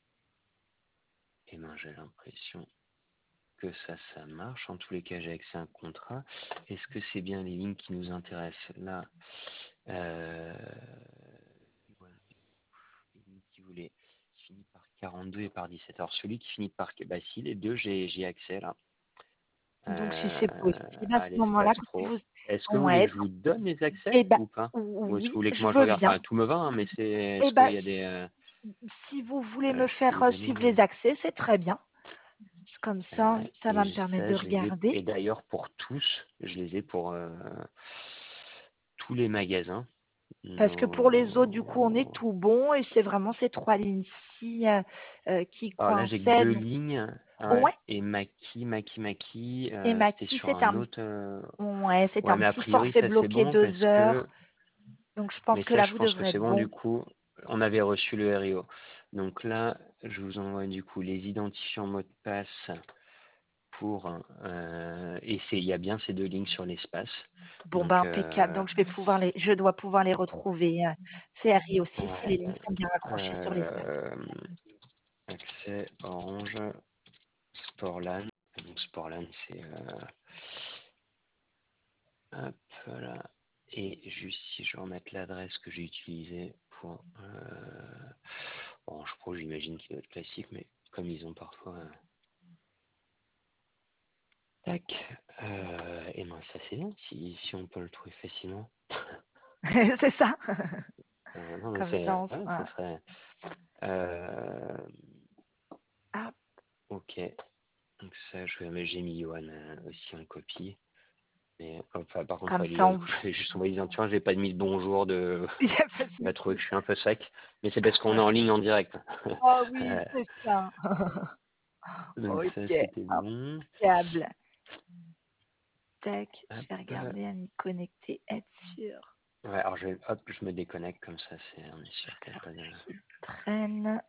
Et ben j'ai l'impression que ça, ça marche. En tous les cas, j'ai accès à un contrat. Est-ce que c'est bien les lignes qui nous intéressent là? Euh, voilà. Les lignes qui voulaient qui finit par quarante-deux et par dix-sept. Alors celui qui finit par bah si les deux j'ai j'ai accès là Donc si euh, c'est possible, à à ce moment-là, l'espace si pro. vous... Est-ce que vous voulez Ouais, que je vous donne les accès et ben ou pas? Ou est-ce que vous oui, voulez que je moi je veux regarde? bien. Enfin tout me va hein, mais c'est Et est-ce qu'il ben y a des euh, si vous voulez euh, me je peux faire vous euh, donner suivre les les accès, c'est très bien. Comme ça, ouais, ça va et me permettre ça de je les ai regarder. et d'ailleurs pour tous je les ai pour euh, tous les magasins. Parce que pour les autres, du coup, on est Nos... tout bon et c'est vraiment ces trois lignes-ci euh, euh, qui Alors là, j'ai que coinçaient. deux Donc, lignes. Ouais. ouais. Et Maki, Maki, Maki, Et euh, c'était Maxi, sur c'est un un, autre. euh, ouais, c'est Ouais, un mais a petit priori, forfait ça c'est bloqué bon deux parce que. heures. Donc, je pense Mais que ça, là, je vous pense que devrez c'est être bon, du bon. coup. On avait reçu le R I O. Donc là, je vous envoie du coup les identifiants mots de passe pour... euh, et c'est, il y a bien ces deux lignes sur l'espace. Bon, bah, Donc, impeccable. euh, Donc, je vais pouvoir les, je dois pouvoir les retrouver. euh, C R I aussi, si les ouais, lignes sont bien accrochées sur l'espace. euh, accès Orange, Sportlan. Donc Sportlan, c'est... Euh, hop, voilà. Et juste si je remets l'adresse que j'ai utilisée pour... Euh, Orange Pro, j'imagine qu'il doit être classique, mais comme ils ont parfois... euh, tac. Euh, et ben ça c'est bien, si, si on peut le trouver facilement. C'est ça. Euh, non mais Comme c'est... ça, on... Ouais, ça ouais. serait... Euh, Ah, ok. Donc ça, je vais... J'ai mis Johan euh, aussi en copie. Mais enfin, par contre, comme ouais, ça, Johan, on... je vais juste envoyer des tiens, j'ai pas mis de bonjour de... Il n'y a pas de Il va trouver souci. que je suis un peu sec. Mais c'est parce qu'on est en ligne en direct. Oh oui, Euh, c'est ça. donc ça, Ok, c'était bon. impeccable. Tac, je vais Hop. regarder à m'y connecter, être sûr. Ouais, alors je vais, hop, je me déconnecte comme ça, c'est, on est sûr qu'il n'y a Alors, pas de... ce qui traîne.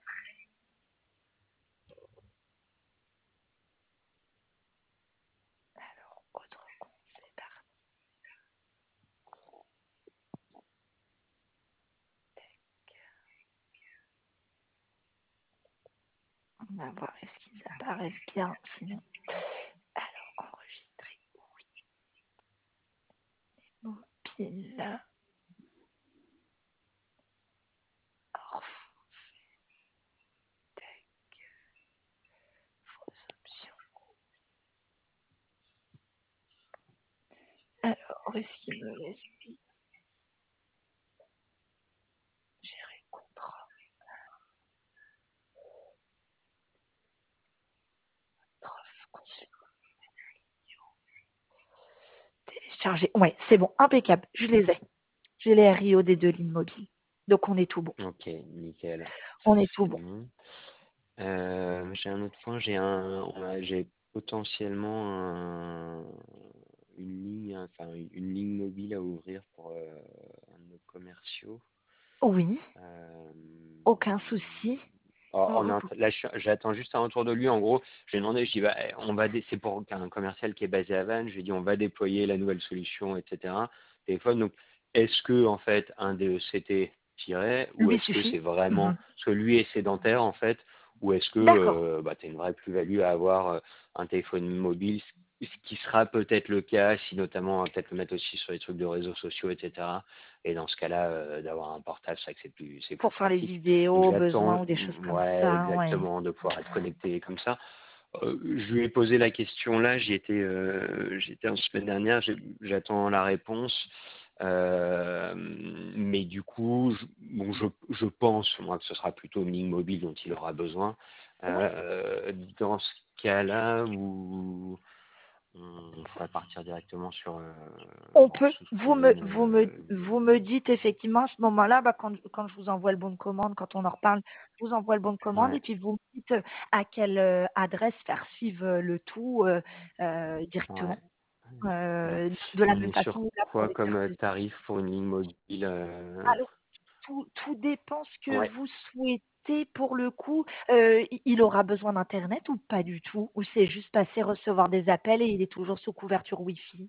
Alors, autre compte, c'est parti. On va voir est-ce qu'ils apparaissent bien. Sinon, alors, enregistrer. Oui. Mobile. Orf. Tac. Vos options. Alors, est-ce qu'il me laisse gérer contrat? Prof, consulte. Télécharger. Ouais, c'est bon, impeccable. Je les ai. J'ai les R I O des deux lignes mobiles. Donc, on est tout bon. Ok, nickel. On Ça, est tout c'est bon. bon. Euh, j'ai un autre point, j'ai un, on a- j'ai potentiellement un, une ligne, enfin une, une ligne mobile à ouvrir pour euh, un de nos commerciaux. Oui, Euh, aucun souci. oh, on est Oh, en train- là, je suis- j'attends juste un retour de lui. En gros, j'ai demandé, je dis, bah, on va, dé- c'est pour un commercial qui est basé à Vannes. Je lui ai dit, on va déployer la nouvelle solution, et cetera. Téléphone. Donc, est-ce que en fait un D E C T tirait ou lui est-ce que suffit. c'est vraiment Mhm. parce que lui est sédentaire en fait, ou est-ce que D'accord. euh, bah, tu as une vraie plus-value à avoir euh, un téléphone mobile, ce qui sera peut-être le cas si notamment on va peut-être le mettre aussi sur les trucs de réseaux sociaux, et cetera. Et dans ce cas-là, euh, d'avoir un portable, c'est vrai que c'est plus, c'est plus Pour faire les pratique. Donc vidéos, j'attends, besoins ou des choses comme ouais, ça, ouais. exactement, de pouvoir être connecté comme ça. Euh, je lui ai posé la question là, j'y étais, euh, j'étais en semaine dernière, j'ai- j'attends la réponse. Euh, mais du coup, je, bon, je, je pense moi que ce sera plutôt une ligne mobile dont il aura besoin. Ouais. Euh, dans ce cas-là, où on pourrait partir directement sur euh, On bon, peut, vous souscrire me, une, vous me, euh, vous me dites effectivement à ce moment-là, bah, quand, quand je vous envoie le bon de commande, quand on en reparle, je vous envoie le bon de commande ouais, et puis vous me dites euh, à quelle euh, adresse faire suivre euh, le tout euh, euh, ouais. directement. Ouais. Euh, de la On même est façon sur où là pour quoi les comme euh, cartes. tarif pour une ligne mobile euh, Alors, tout, tout dépend ce que Ouais. vous souhaitez pour le coup. Euh, il il aura besoin d'Internet ou pas du tout? Ou c'est juste passer recevoir des appels et il est toujours sous couverture Wi-Fi?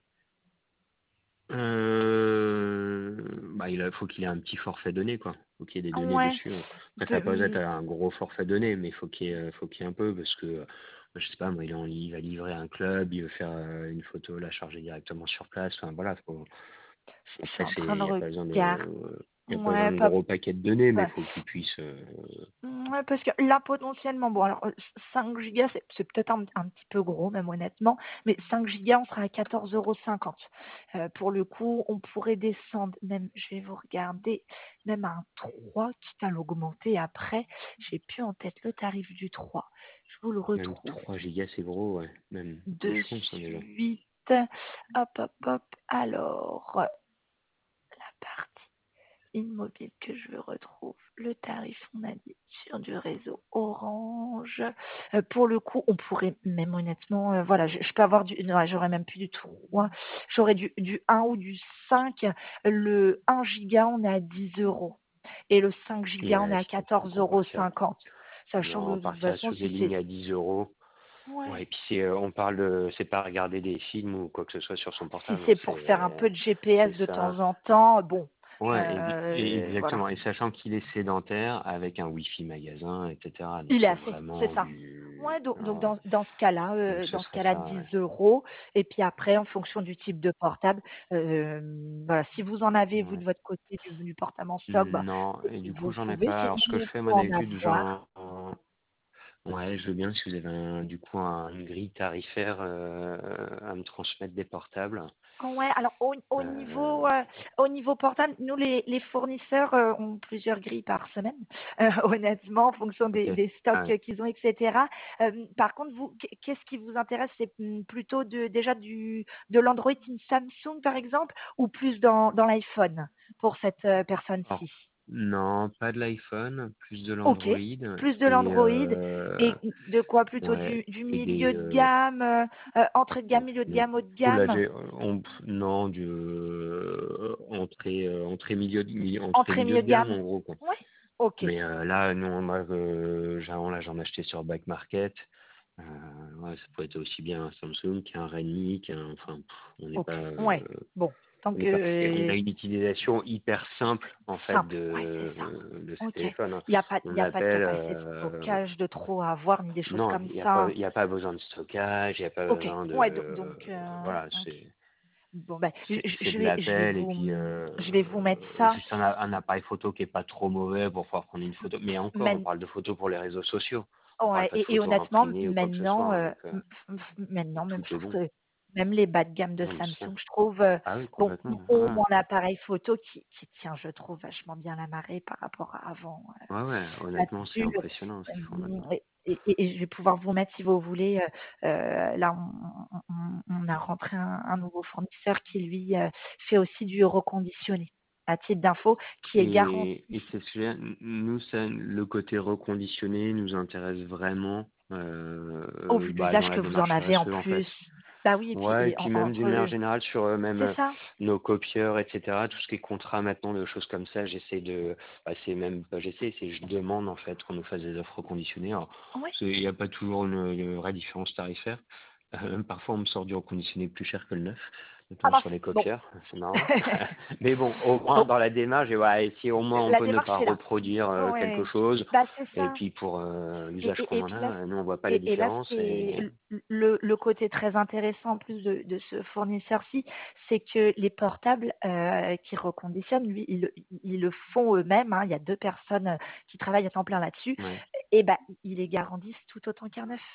Euh, bah, il a- faut qu'il ait un petit forfait donné, quoi. Faut qu'il y ait des données Ouais. dessus. Après, ça Peu- n'a pas être hum, un gros forfait donné, mais il faut qu'il y ait, euh, faut qu'il y ait un peu, parce que, euh, je sais pas, moi, il, est en- il va livrer un club, il veut faire euh, une photo, la charger directement sur place. Enfin, voilà. Faut- Je suis après, en c'est, train il de n'y a pas besoin de, regarder. il y a pas besoin Ouais, de pas, gros paquets de données, mais il pas- faut qu'il puisse, euh, Ouais, parce que là, potentiellement, bon, alors euh, cinq gigas, c'est c'est peut-être un, un petit peu gros, même honnêtement, mais cinq gigas, on sera à quatorze euros cinquante. Euh, pour le coup, on pourrait descendre, même, je vais vous regarder, même à un trois, quitte à l'augmenter après. J'ai plus en tête le tarif du trois. Je vous le même retrouve. trois gigas, c'est gros, ouais. Même, De je pense, hein, déjà. suite, hop, hop, hop. Alors, la partie. immobile que je retrouve le tarif, on a dit, sur du réseau Orange. Heu, pour le coup, on pourrait même honnêtement, heu, voilà, je je peux avoir du non, j'aurais même plus du trois, j'aurais du du un ou du cinq. Le un giga, on est à dix euros et le cinq gigas, on est Ouais, à je comprends quatorze qu'on euros partira. cinquante. Sachant Non, que on de toute partira façon, sur des si lignes c'est à dix euros. ouais, Ouais, et puis c'est, euh, on parle de, c'est pas regarder des films ou quoi que ce soit sur son si portable, hein, c'est pour faire un peu c'est, de G P S c'est de ça. temps en temps, bon, Ouais, et, et heu, voilà. exactement. Et sachant qu'il est sédentaire avec un Wi-Fi magasin, et cetera. Donc Il est c'est assez, c'est vraiment ça. du, Ouais, donc donc ouais. dans dans ce cas-là, Donc heu, ce dans ce serait cas-là, ça, ouais. dix euros et puis après en fonction du type de portable, hem, voilà, si vous en avez vous Ouais. de votre côté du du portable en stock, bah, Non, et du coup vous j'en ai pouvez pas. Alors ce que je sûrement fais moi vous en d'habitude, avoir. j'en, ouais, je veux bien si vous avez un, du coup un- une grille tarifaire euh, à me transmettre des portables. Ouais, alors au au Euh, niveau, heu, au niveau portable, nous les les fournisseurs, heu, ont plusieurs grilles par semaine, heu, honnêtement, en fonction des ok. des Ah stocks, ouais. heu, qu'ils ont et cetera. Hem, par contre, vous, qu'est qu'est-ce qui vous intéresse? C'est, mmh, plutôt de déjà du de l'Android Team Samsung, par exemple, ou plus dans dans l'iPhone pour cette, heu, Alors, personne-ci? non, pas de l'iPhone, plus de OK, l'Android plus de et l'Android euh, et de quoi? Plutôt ouais, du du et des milieu de euh, gamme, heu heu, entrée de gamme, on, milieu de on, gamme, haut de oula, gamme? j'ai- on- non, du euh, entrée euh, entrée milieu de, mi- entrée Entrée, milieu milieu de de gamme gamme? en gros quoi. Ouais, OK. Mais euh, là, non, moi, euh, j'en là, j'en achetais sur Back Market. Euh, ouais, ça pourrait être aussi bien un Samsung qu'un Redmi, qu'un, enfin, pff, on n'est pas, OK, euh, ouais, bon, tant on que, n'est pas, et on a heu, une utilisation hyper simple en fait simple, ouais, c'est de, ça. de ces OK. téléphones, hein. Il y a pas il On y a pas de appelle, capacité de euh, stockage de trop à avoir ni des choses non, comme il n'y a pas, ça? il y a pas besoin de stockage, il n'y a pas OK, besoin ouais, do de, donc heu, voilà, OK. c'est, Bon, bah, je c'est, je c'est je de vais je vais l'appel et vous, puis mmh, euh, je vais vous mettre ça, juste un, a- un appareil photo qui est pas trop mauvais pour pouvoir prendre une photo. Mais encore, on main parle de photos pour les réseaux sociaux. On parle ouais pas de et et photos honnêtement, imprimées ou quoi que ce soit, maintenant, hein, heu, donc euh, m f f maintenant même tout je est trouve bon. que même les bas de gamme de Non, mais c'est ça. Samsung, je trouve, heu, Ah oui, bon, complètement. ont Ouais, un appareil photo qui qui tient, je trouve, vachement bien la marée par rapport à avant, heu, ouais, ouais, honnêtement, c'est là-dessus, impressionnant ce qu'ils font hem maintenant. et et et je vais pouvoir vous mettre, si vous voulez, heu heu, là, on on on on a rentré un un nouveau fournisseur qui, lui, heu, fait aussi du reconditionné, à titre d'info, qui est Et, garanti. et c'est ce que je veux dire, nous, ça, le côté reconditionné nous intéresse vraiment euh, Au euh, vu de bah, dans l'usage la que vous en démarche avez en R S E en fait. plus. Bah oui et puis Ouais, et et en puis même d'une manière entre générale sur euh, même c'est euh, ça, nos copieurs, et cetera. Tout ce qui est contrat maintenant, de choses comme ça, j'essaie de, bah, c'est même pas j'essaie, c'est je demande en fait qu'on nous fasse des offres reconditionnées. Alors, ouais. c'est- il n'y a pas toujours une, une vraie différence tarifaire. Euh, parfois, on me sort du reconditionné plus cher que le neuf, Ah notamment mince, sur les bon. copieurs, c'est marrant. Mais bon, au moins Donc dans la démarche, et voilà, et si au moins on la peut ne démarche pas est là. reproduire euh, quelque Ouais, chose, bah, c'est et ça puis pour euh, et l'usage et qu'on et en puis là a, nous on voit pas la et et là, ce différence. qui est Et l le le côté très intéressant en plus de de ce fournisseur-ci, c'est que les portables, heu, qu'ils reconditionnent, lui, ils le ils le font eux-mêmes, hein. Il y a deux personnes, heu, qui travaillent à temps plein là-dessus ouais, et bah, ils les garantissent tout autant qu'un neuf.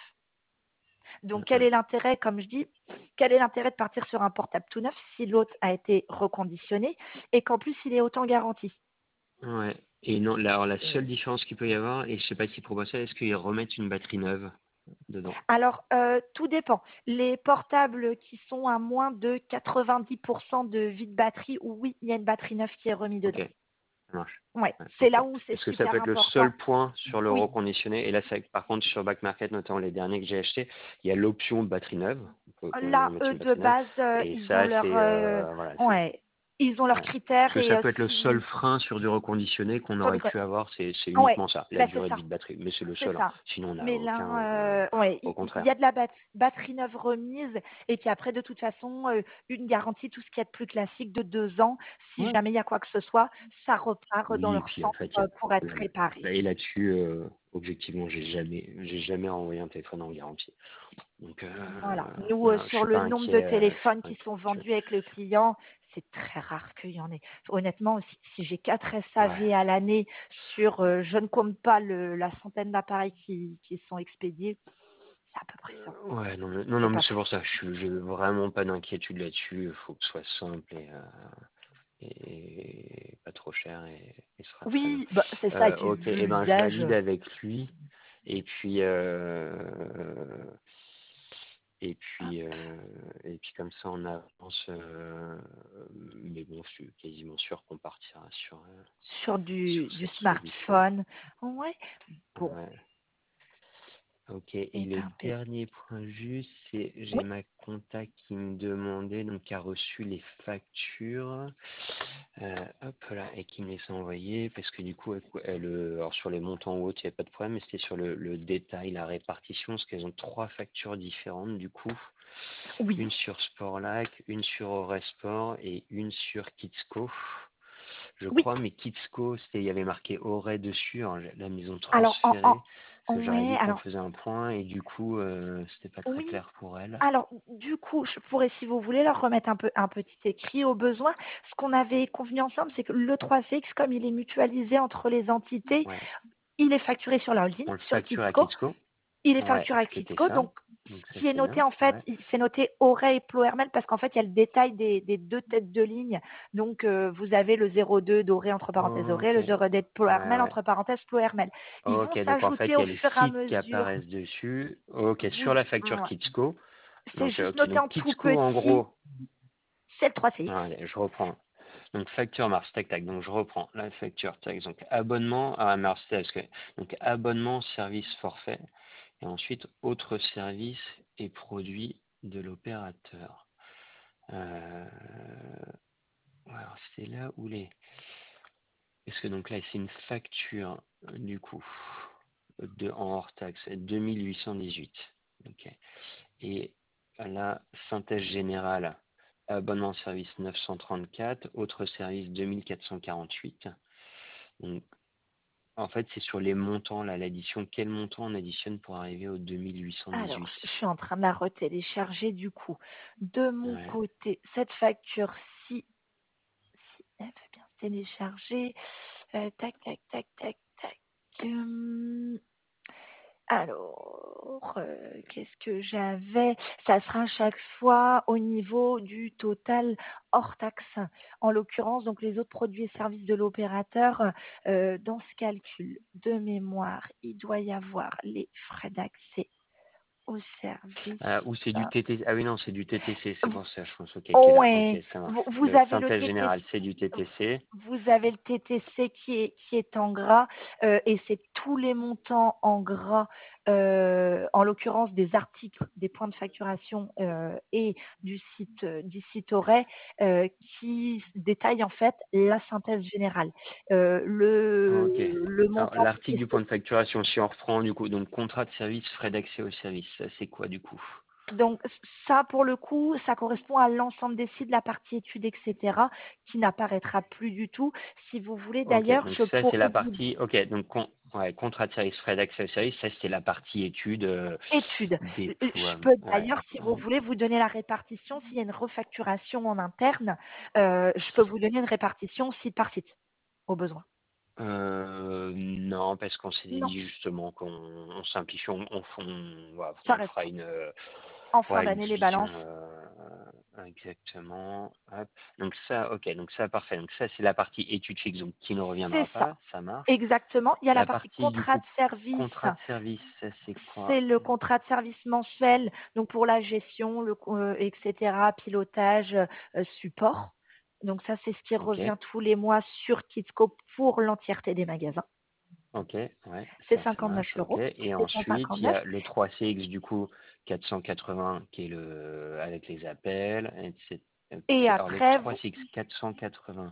Donc ouais, quel ouais. est l'intérêt, comme je dis, quel est l'intérêt de partir sur un portable tout neuf si l'autre a été reconditionné et qu'en plus il est autant garanti? Ouais. Et non, là, alors la Heu, seule différence qu'il peut y avoir, et je sais pas s'ils proposent ça, est-ce qu'ils remettent une batterie neuve dedans? alors, heu, tout dépend. Les portables qui sont à moins de quatre-vingt-dix de vide batterie, oui, il y a une batterie neuve qui est remise Ok, dedans. ça marche. Ouais, Ouais, c'est ok. là où c'est Parce que ça peut super être le important. seul point sur le Oui, reconditionné. Et là, c'est vrai que, par contre, sur Back Market, notamment les derniers que j'ai achetés, il y a l'option de batterie neuve, qu'on qu'on là, mette eux, une de batterie neuve. base, heu, Et ils ont ça, leur, c'est heu euh, voilà, c'est ouais, ils ont leurs ouais. Parce critères que et ça heu, peut être le si seul vous frein sur du reconditionné qu'on sur du aurait co pu avoir, c'est c'est ouais, uniquement ça, la bah, c'est durée de ça. vie de batterie. Mais c'est le C'est seul, hein. ça. Sinon, on n'a Mais aucun, euh, là, heu, ouais, au il il il contraire. y a de la bat batterie neuve remise et puis après de toute façon, heu, une garantie, tout ce qui est de plus classique de deux ans. Si Ouais. jamais il y a quoi que ce soit, ça repart dans Oui, et leur puis en centre, fait, il y heu, a pour être problème. réparé. Et là-dessus, euh, objectivement, j'ai jamais, j'ai jamais envoyé un téléphone en garantie. Donc euh, Voilà. Nous, heu, voilà, je sur suis le pas nombre de inquiet, euh, je suis téléphones pas qui inquiet sont là-dessus. vendus avec le client, c'est très rare qu'il y en ait. Honnêtement, si si j'ai quatre S A V Ouais, à l'année sur, heu, je ne compte pas le la centaine d'appareils qui qui sont expédiés, c'est à peu près ça. Euh, ouais, non, mais, non, non, C'est mais pas c'est plus. pour ça, je suis, j'ai vraiment pas d'inquiétude là-dessus. Il faut que ce soit simple et, euh, et pas trop cher et, et ce sera très bien. Oui, bah, c'est ça et Euh, puis ok, et vu ben je l'usage, valide avec lui. Et puis, euh, Et puis, euh, et puis comme ça, on avance. Euh, mais bon, je suis quasiment sûr qu'on partira sur, euh, Sur du, sur du cette solution. smartphone. Ouais. Bon, Ouais. Ok, et et le un P C. dernier point juste, c'est j'ai Oui. ma contact qui me demandait, donc qui a reçu les factures, euh, hop là, et qui me les a envoyées, parce que du coup, elle, elle, euh, alors sur les montants ou autres, il n'y avait pas de problème, mais c'était sur le, le détail, la répartition, parce qu'elles ont trois factures différentes du coup, Oui. une sur Sportlac, une sur Oresport et une sur Kidsco. Je Oui. crois, mais Kidsco, c'était, il y avait marqué Auray dessus, alors, la maison Alors, en, transférée. en, Parce que j'aurais ouais, dit qu'on alors, faisait un point et du coup, euh, c'était pas très oui. clair pour elle. Alors, du coup, je pourrais, si vous voulez, leur remettre un peu un petit écrit au besoin. Ce qu'on avait convenu ensemble, c'est que le trois C X, comme il est mutualisé entre les entités, Ouais. il est facturé sur la holding, On le sur facture à Kidsco. Kidsco. Il est Ouais, facturé à c'était Kidsco, ça. donc Donc ce ça qui est c'est noté bien. en fait, Ouais. il- c'est noté Auray et Plo Hermel parce qu'en fait il y a le détail des, des deux têtes de ligne. Donc euh, vous avez le zéro deux d'Auray entre parenthèses Auray, Ok. le zéro deux de Plo Ouais, Hermel ouais. entre parenthèses Plo Hermel. Ils vont Ok, donc en fait, s'ajouter il y au a les fur et à sites qui mesure. apparaissent dessus. Ok, Vous, sur la facture ouais. Kidsco. C'est Donc, euh, juste ok, noté donc en tout Kidsco, en petit, gros. c'est le trois C X. Ah, allez, je reprends. Donc facture mars, tac tac. Donc je reprends la facture, tac. Donc abonnement à mars, parce que donc abonnement, service, forfait. Et ensuite, autres services et produits de l'opérateur. Euh, alors, c'est là où les... Est-ce que donc là, c'est une facture, euh, du coup, de, en hors taxe, deux mille huit cent dix-huit. Ok. Et la synthèse générale, abonnement service neuf cent trente-quatre, autres services deux mille quatre cent quarante-huit. Donc, en fait, c'est sur les montants, là, l'addition. Quel montant on additionne pour arriver au deux mille huit cent Alors, dix-huit? je suis en train de la retélécharger du coup. De mon Ouais. côté, cette facture-ci, si elle veut bien se télécharger, euh, tac, tac, tac, tac, tac. Hum, alors, euh, qu'est-ce que j'avais? Ça sera à chaque fois au niveau du total hors taxe. En l'occurrence, donc les autres produits et services de l'opérateur, euh, dans ce calcul de mémoire, il doit y avoir les frais d'accès au service. Ah, ou c'est du T T C. Ah oui, non, c'est du T T C, c'est Vous- pour ça, je pense. Ok, qui est là. Ok, Ouais, ça vous, marche. vous Le avez le synthèse T T C. générale, c'est du T T C. Vous avez le T T C qui est, qui est en gras euh, et c'est tous les montants en gras, euh, en l'occurrence des articles, des points de facturation euh, et du site euh, du site Auray euh, qui détaillent en fait la synthèse générale. Euh, le, Ok. le Alors, montant qui l'article est du point de facturation, si on reprend, du coup, donc contrat de service, frais d'accès au service, ça c'est quoi, du coup? donc ça, pour le coup, ça correspond à l'ensemble des sites, la partie études, et cetera, qui n'apparaîtra plus du tout. Si vous voulez, Ok, d'ailleurs, donc je ça c'est pourrais la vous partie. Ok, donc con- ouais, contrat de service, frais d'accès au service, ça c'est la partie étude, euh, études. Je déploiement. peux Ouais. d'ailleurs, si vous voulez, vous donner la répartition. S'il y a une refacturation en interne, euh, je peux vous donner une répartition site par site, au besoin. Euh, non, parce qu'on s'est Non, dit justement qu'on on simplifie, on, on, on- voilà, ça on reste fera une, euh, en fin ouais, une d'année les division balances. euh, exactement. Hop. Donc ça, ok, donc ça parfait. Donc ça c'est la partie étude fixe, donc qui ne C'est reviendra ça, pas, ça marche. exactement. Il y a la La partie partie du contrat coup de service. contrat de service, ça c'est C'est quoi? le contrat de service mensuel, donc pour la gestion, le, euh, et cetera, pilotage, euh, support. Donc ça, c'est ce qui Ok, revient tous les mois sur Kidscope pour l'entièreté des magasins. ok, ouais, C'est ça ça cinquante-neuf marche, ok. euros. Et C'est ensuite il y cent cinquante-neuf. a le trois C X du coup quatre cent quatre-vingts qui est le avec les appels, et cetera. Et Alors le après, trois vous, C X quatre cent quatre-vingts.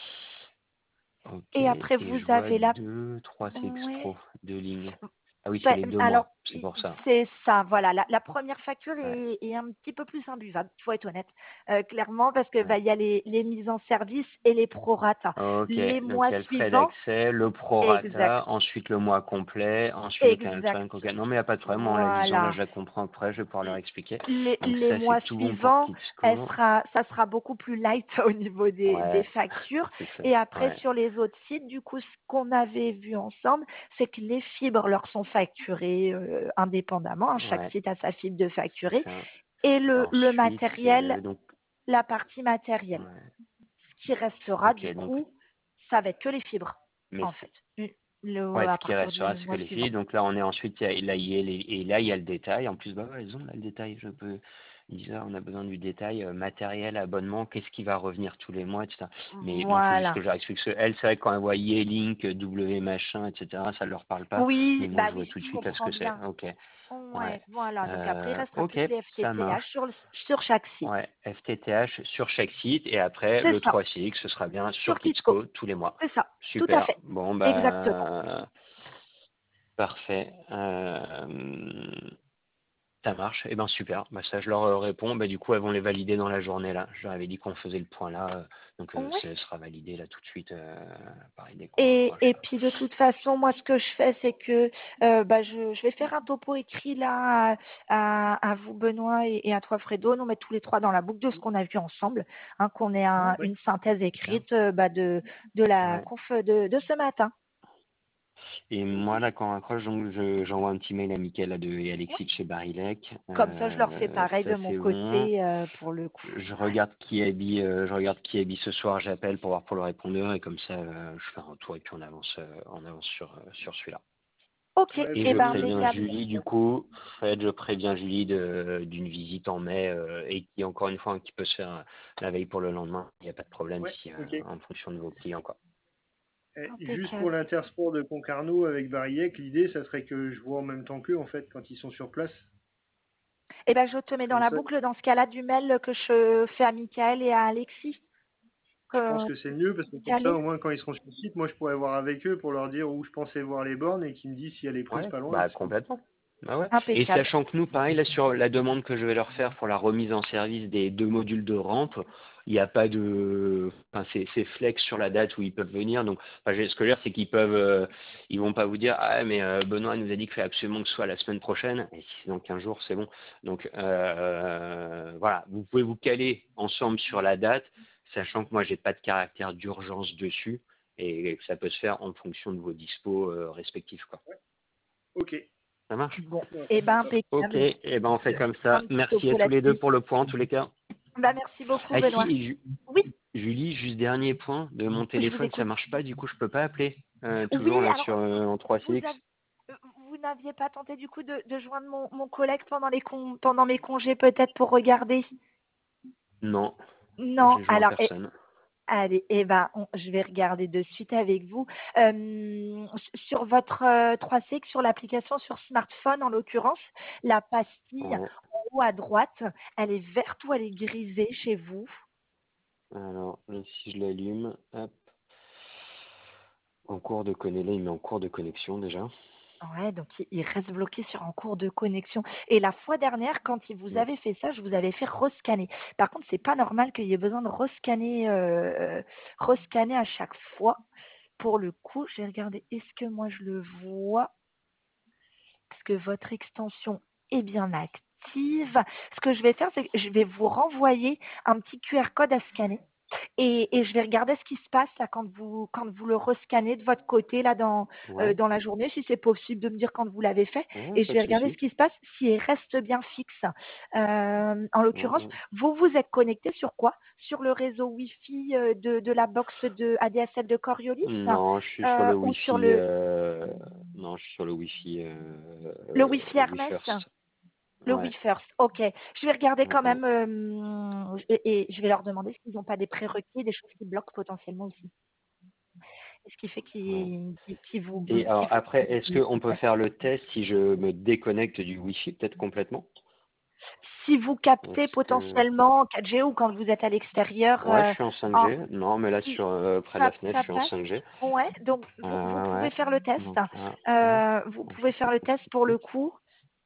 Ok, et après, et vous je vois avez la, deux, trois C X ouais. Pro, deux lignes. Ah oui, c'est Ben, les deux alors, mois, c'est pour ça. c'est ça, voilà. La, la première facture Ouais, est, est un petit peu plus imbuvable, il faut être honnête, euh, clairement, parce que bah, ouais. il y a les, les mises en service et les prorata. Ok, Les donc il mois y a le frais suivants, d'accès, le exact, prorata, ensuite le mois complet, ensuite un exact, truc. Ok, non mais il n'y a pas de problème, en la lisant là voilà. je la comprends après, je vais pouvoir leur expliquer. Les, Donc les ça c'est mois tout bon pour suivants, elle Kidsco. sera, ça sera beaucoup plus light au niveau des, des Ouais, factures. c'est ça. Et après, Ouais, sur les autres sites, du coup, ce qu'on avait vu ensemble, c'est que les fibres leur sont facturées euh, indépendamment, hein. Chaque ouais, site a sa fibre de c'est facturée. ça. Et le, le Ensuite c'est matériel, le donc la partie matérielle. ouais. Ce qui restera, Ok, du donc coup, ça va être que les fibres, mais en c'est fait. le, Ouais, à ce qui partir restera, du c'est que mois les suivant. filles. Donc là, on est ensuite, il y a, là, il y a les- et là, il y a le détail. En plus, bah, ouais, ils ont là le détail. Je peux, ils disent, ah, on a besoin du détail, euh, matériel, abonnement, qu'est-ce qui va revenir tous les mois, et cetera. Mais bon, il faut juste Voilà. que je leur explique. Parce que elles, c'est vrai que quand elles voient Link, W machin, et cetera, ça leur parle pas. Oui, Mais moi, bah je oui, vois tout de je suite à ce comprends que c'est. bien. Ok. Ouais. Ouais, voilà. Donc après, il Euh, restera ok, plus que les ça F T T H marche. sur, le, sur chaque site. Ouais, F T T H sur chaque site et après C'est le ça, trois C X, ce sera bien sur sur Kitco. Kidsco tous les mois. C'est ça, tout à Super. fait. Bon, Exactement. bah, parfait. Euh, ça marche. Eh ben super. Bah, ça, je leur euh, réponds. Bah, du coup, elles vont les valider dans la journée là. Je leur avais dit qu'on faisait le point là. euh, donc, euh, Ouais. ça sera validé là tout de suite. Euh, pareil, dès qu'on Et, raccroche. et puis de toute façon, moi, ce que je fais, c'est que euh, bah, je, je vais faire un topo écrit là à, à, à vous, Benoît, et, et à toi, Fredo. Nous, on met tous les trois dans la boucle de ce qu'on a vu ensemble, hein, qu'on ait un, Ouais. une synthèse Super. écrite euh, bah, de, de la Ouais. conf de, de ce matin. Et moi, là, quand on raccroche, donc, je- j'envoie un petit mail à Mickaël là, de, et Ouais. Alexis de chez Barilec. Comme ça, je leur fais Euh, pareil ça, de mon c'est bon. côté euh, pour le coup. Je regarde qui habille, euh, je regarde qui habille ce soir, j'appelle pour voir pour le répondeur et comme ça, euh, je fais un retour et puis on avance, euh, on avance sur, euh, sur celui-là. Ok, Ouais, Et et je ben puis, préviens impeccable. Julie, du coup, Fred, je préviens Julie de, d'une visite en mai euh, et qui, encore une fois, qui peut se faire euh, la veille pour le lendemain. Il n'y a pas de problème ouais, si, euh, ok. en fonction de vos clients, quoi. Eh, juste pour Impeccable. l'intersport de Concarneau avec Bariec, l'idée, ça serait que je vois en même temps qu'eux, en fait, quand ils sont sur place. Et ben je te mets dans Comme la ça, boucle dans ce cas-là du mail que je fais à Michael et à Alexis. je pense Que, que c'est mieux, parce que comme ça, calé. au moins, quand ils seront sur le site, moi, je pourrais voir avec eux pour leur dire où je pensais voir les bornes et qu'ils me disent si elle est prise Ouais, pas loin. bah Parce que... complètement. Bah ouais. Et Impeccable. sachant que nous, pareil, là sur la demande que je vais leur faire pour la remise en service des deux modules de rampe, il n'y a pas de, enfin c'est c'est flex sur la date où ils peuvent venir. Donc, enfin, j'ai- ce que je veux dire, c'est qu'ils peuvent, euh, ils vont pas vous dire, ah mais euh, Benoît nous a dit qu'il fallait absolument que ce soit la semaine prochaine. Et si c'est dans quinze jours, c'est bon. Donc euh, voilà, vous pouvez vous caler ensemble sur la date, sachant que moi j'ai pas de caractère d'urgence dessus et que ça peut se faire en fonction de vos dispos euh, respectifs, quoi. Ok, Ça marche? Bon, on va et faire comme ben ça. Ok, impeccable. et ben on fait Je comme fais ça. un petit Merci topo à tous les deux là-dessus. pour le point, en tous les cas. Bah merci beaucoup, Ah si, Benoît. et Ju- Oui, Julie, juste dernier point, de mon je vous téléphone, ça écoute. marche pas, du coup je peux pas appeler. Euh, toujours Oui, là alors sur euh, en trois vous C X. avez, euh, vous n'aviez pas tenté du coup de, de joindre mon, mon collègue pendant les con- pendant mes congés peut-être pour regarder? Non, Non, j'ai joint alors eh, personne. allez, eh ben, on- je vais regarder de suite avec vous. Euh, sur votre euh, trois C X, sur l'application sur smartphone, en l'occurrence, la pastille Ouais. en haut à droite, elle est verte ou elle est grisée chez vous? Alors, là, si je l'allume, hop, en cours de connexion, là il met en cours de connexion déjà. Ouais, donc il il reste bloqué sur en cours de connexion. Et la fois dernière, quand il vous Mm. avait fait ça, je vous avais fait rescanner. Par contre, c'est pas normal qu'il y ait besoin de rescanner, euh, euh, rescanner à chaque fois. Pour le coup, j'ai regardé, est-ce que moi je le vois? Parce que votre extension est bien active. Ce que je vais faire, c'est que je vais vous renvoyer un petit Q R code à scanner. Et, et je vais regarder ce qui se passe là quand vous quand vous le rescannez de votre côté là dans euh, Ouais, dans la journée, si c'est possible de me dire quand vous l'avez fait. ouais, Et je pas de vais regarder ce souci. qui se passe si elle reste bien fixe. Euh, en Ouais, l'occurrence, ouais. vous vous êtes connecté sur quoi? Sur le réseau Wi-Fi euh, de, de la box de A D S L de Coriolis Non, je suis sur euh, le ou sur Wi-Fi. le Euh... Non, je suis sur le Wi-Fi. Euh... le euh, Wi-Fi Wi Hermès? First. Le Ouais. WeFirst, ok. Je vais regarder Ouais, quand ouais. même euh, et, et je vais leur demander s'ils n'ont pas des prérequis, des choses qui bloquent potentiellement aussi. Et ce qui fait Ouais. qu'ils qu'ils- qu'ils vous, Et alors qu'ils après, est-ce vous- qu'on peut faire le test si je me déconnecte du Wi-Fi, peut-être complètement? si vous captez Est-ce que... potentiellement en quatre G ou quand vous êtes à l'extérieur, Ouais, je euh, suis en en- cinq G. Non, mais là, sur euh, près de ça, la fenêtre, je ça suis en passe. cinq G. Ouais, donc vous, vous Euh, pouvez ouais. faire le test. Donc là, hop, Euh, vous je pouvez fais faire le ça test tout de pour le suite. coup.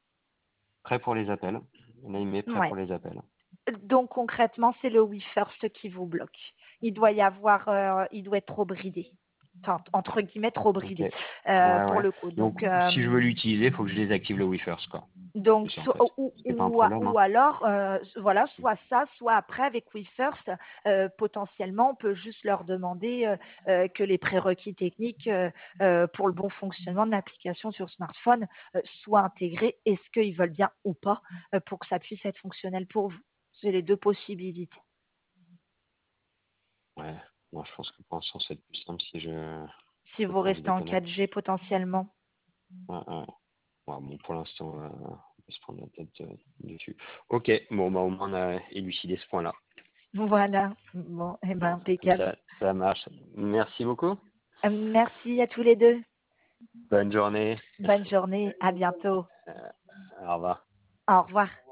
Prêt pour les appels. Là, il met prêt Ouais. pour les appels. Donc concrètement, c'est le WeFirst qui vous bloque. Il doit y avoir, euh, il doit être trop bridé. Enfin, entre guillemets, trop Ok. bridé Ouais, euh, pour ouais. le coup. Donc, Donc, si je veux euh, l'utiliser, il faut que je désactive le Wi First, quoi. donc C'est ça, en so- fait. ou, C'est pas un ou, problème, ou hein. alors, euh, voilà, soit ça, soit après avec WeFirst, euh, potentiellement, on peut juste leur demander euh, euh, que les prérequis techniques euh, euh, pour le bon fonctionnement de l'application sur smartphone euh, soient intégrés. Est-ce qu'ils veulent bien ou pas euh, pour que ça puisse être fonctionnel pour vous? C'est les deux possibilités. Ouais. Moi, je pense que pour l'instant, c'est plus simple si je... Si vous restez en quatre G potentiellement. Ouais, ouais. Ouais, bon, pour l'instant, euh, on va se prendre la tête euh, dessus. Ok, bon, bah, au moins on a élucidé ce point-là. Voilà. Bon, eh ben, impeccable. Ça, ça marche. Merci beaucoup. Euh, Merci à tous les deux. Bonne journée. Bonne journée. À bientôt. Euh, au revoir. Au revoir.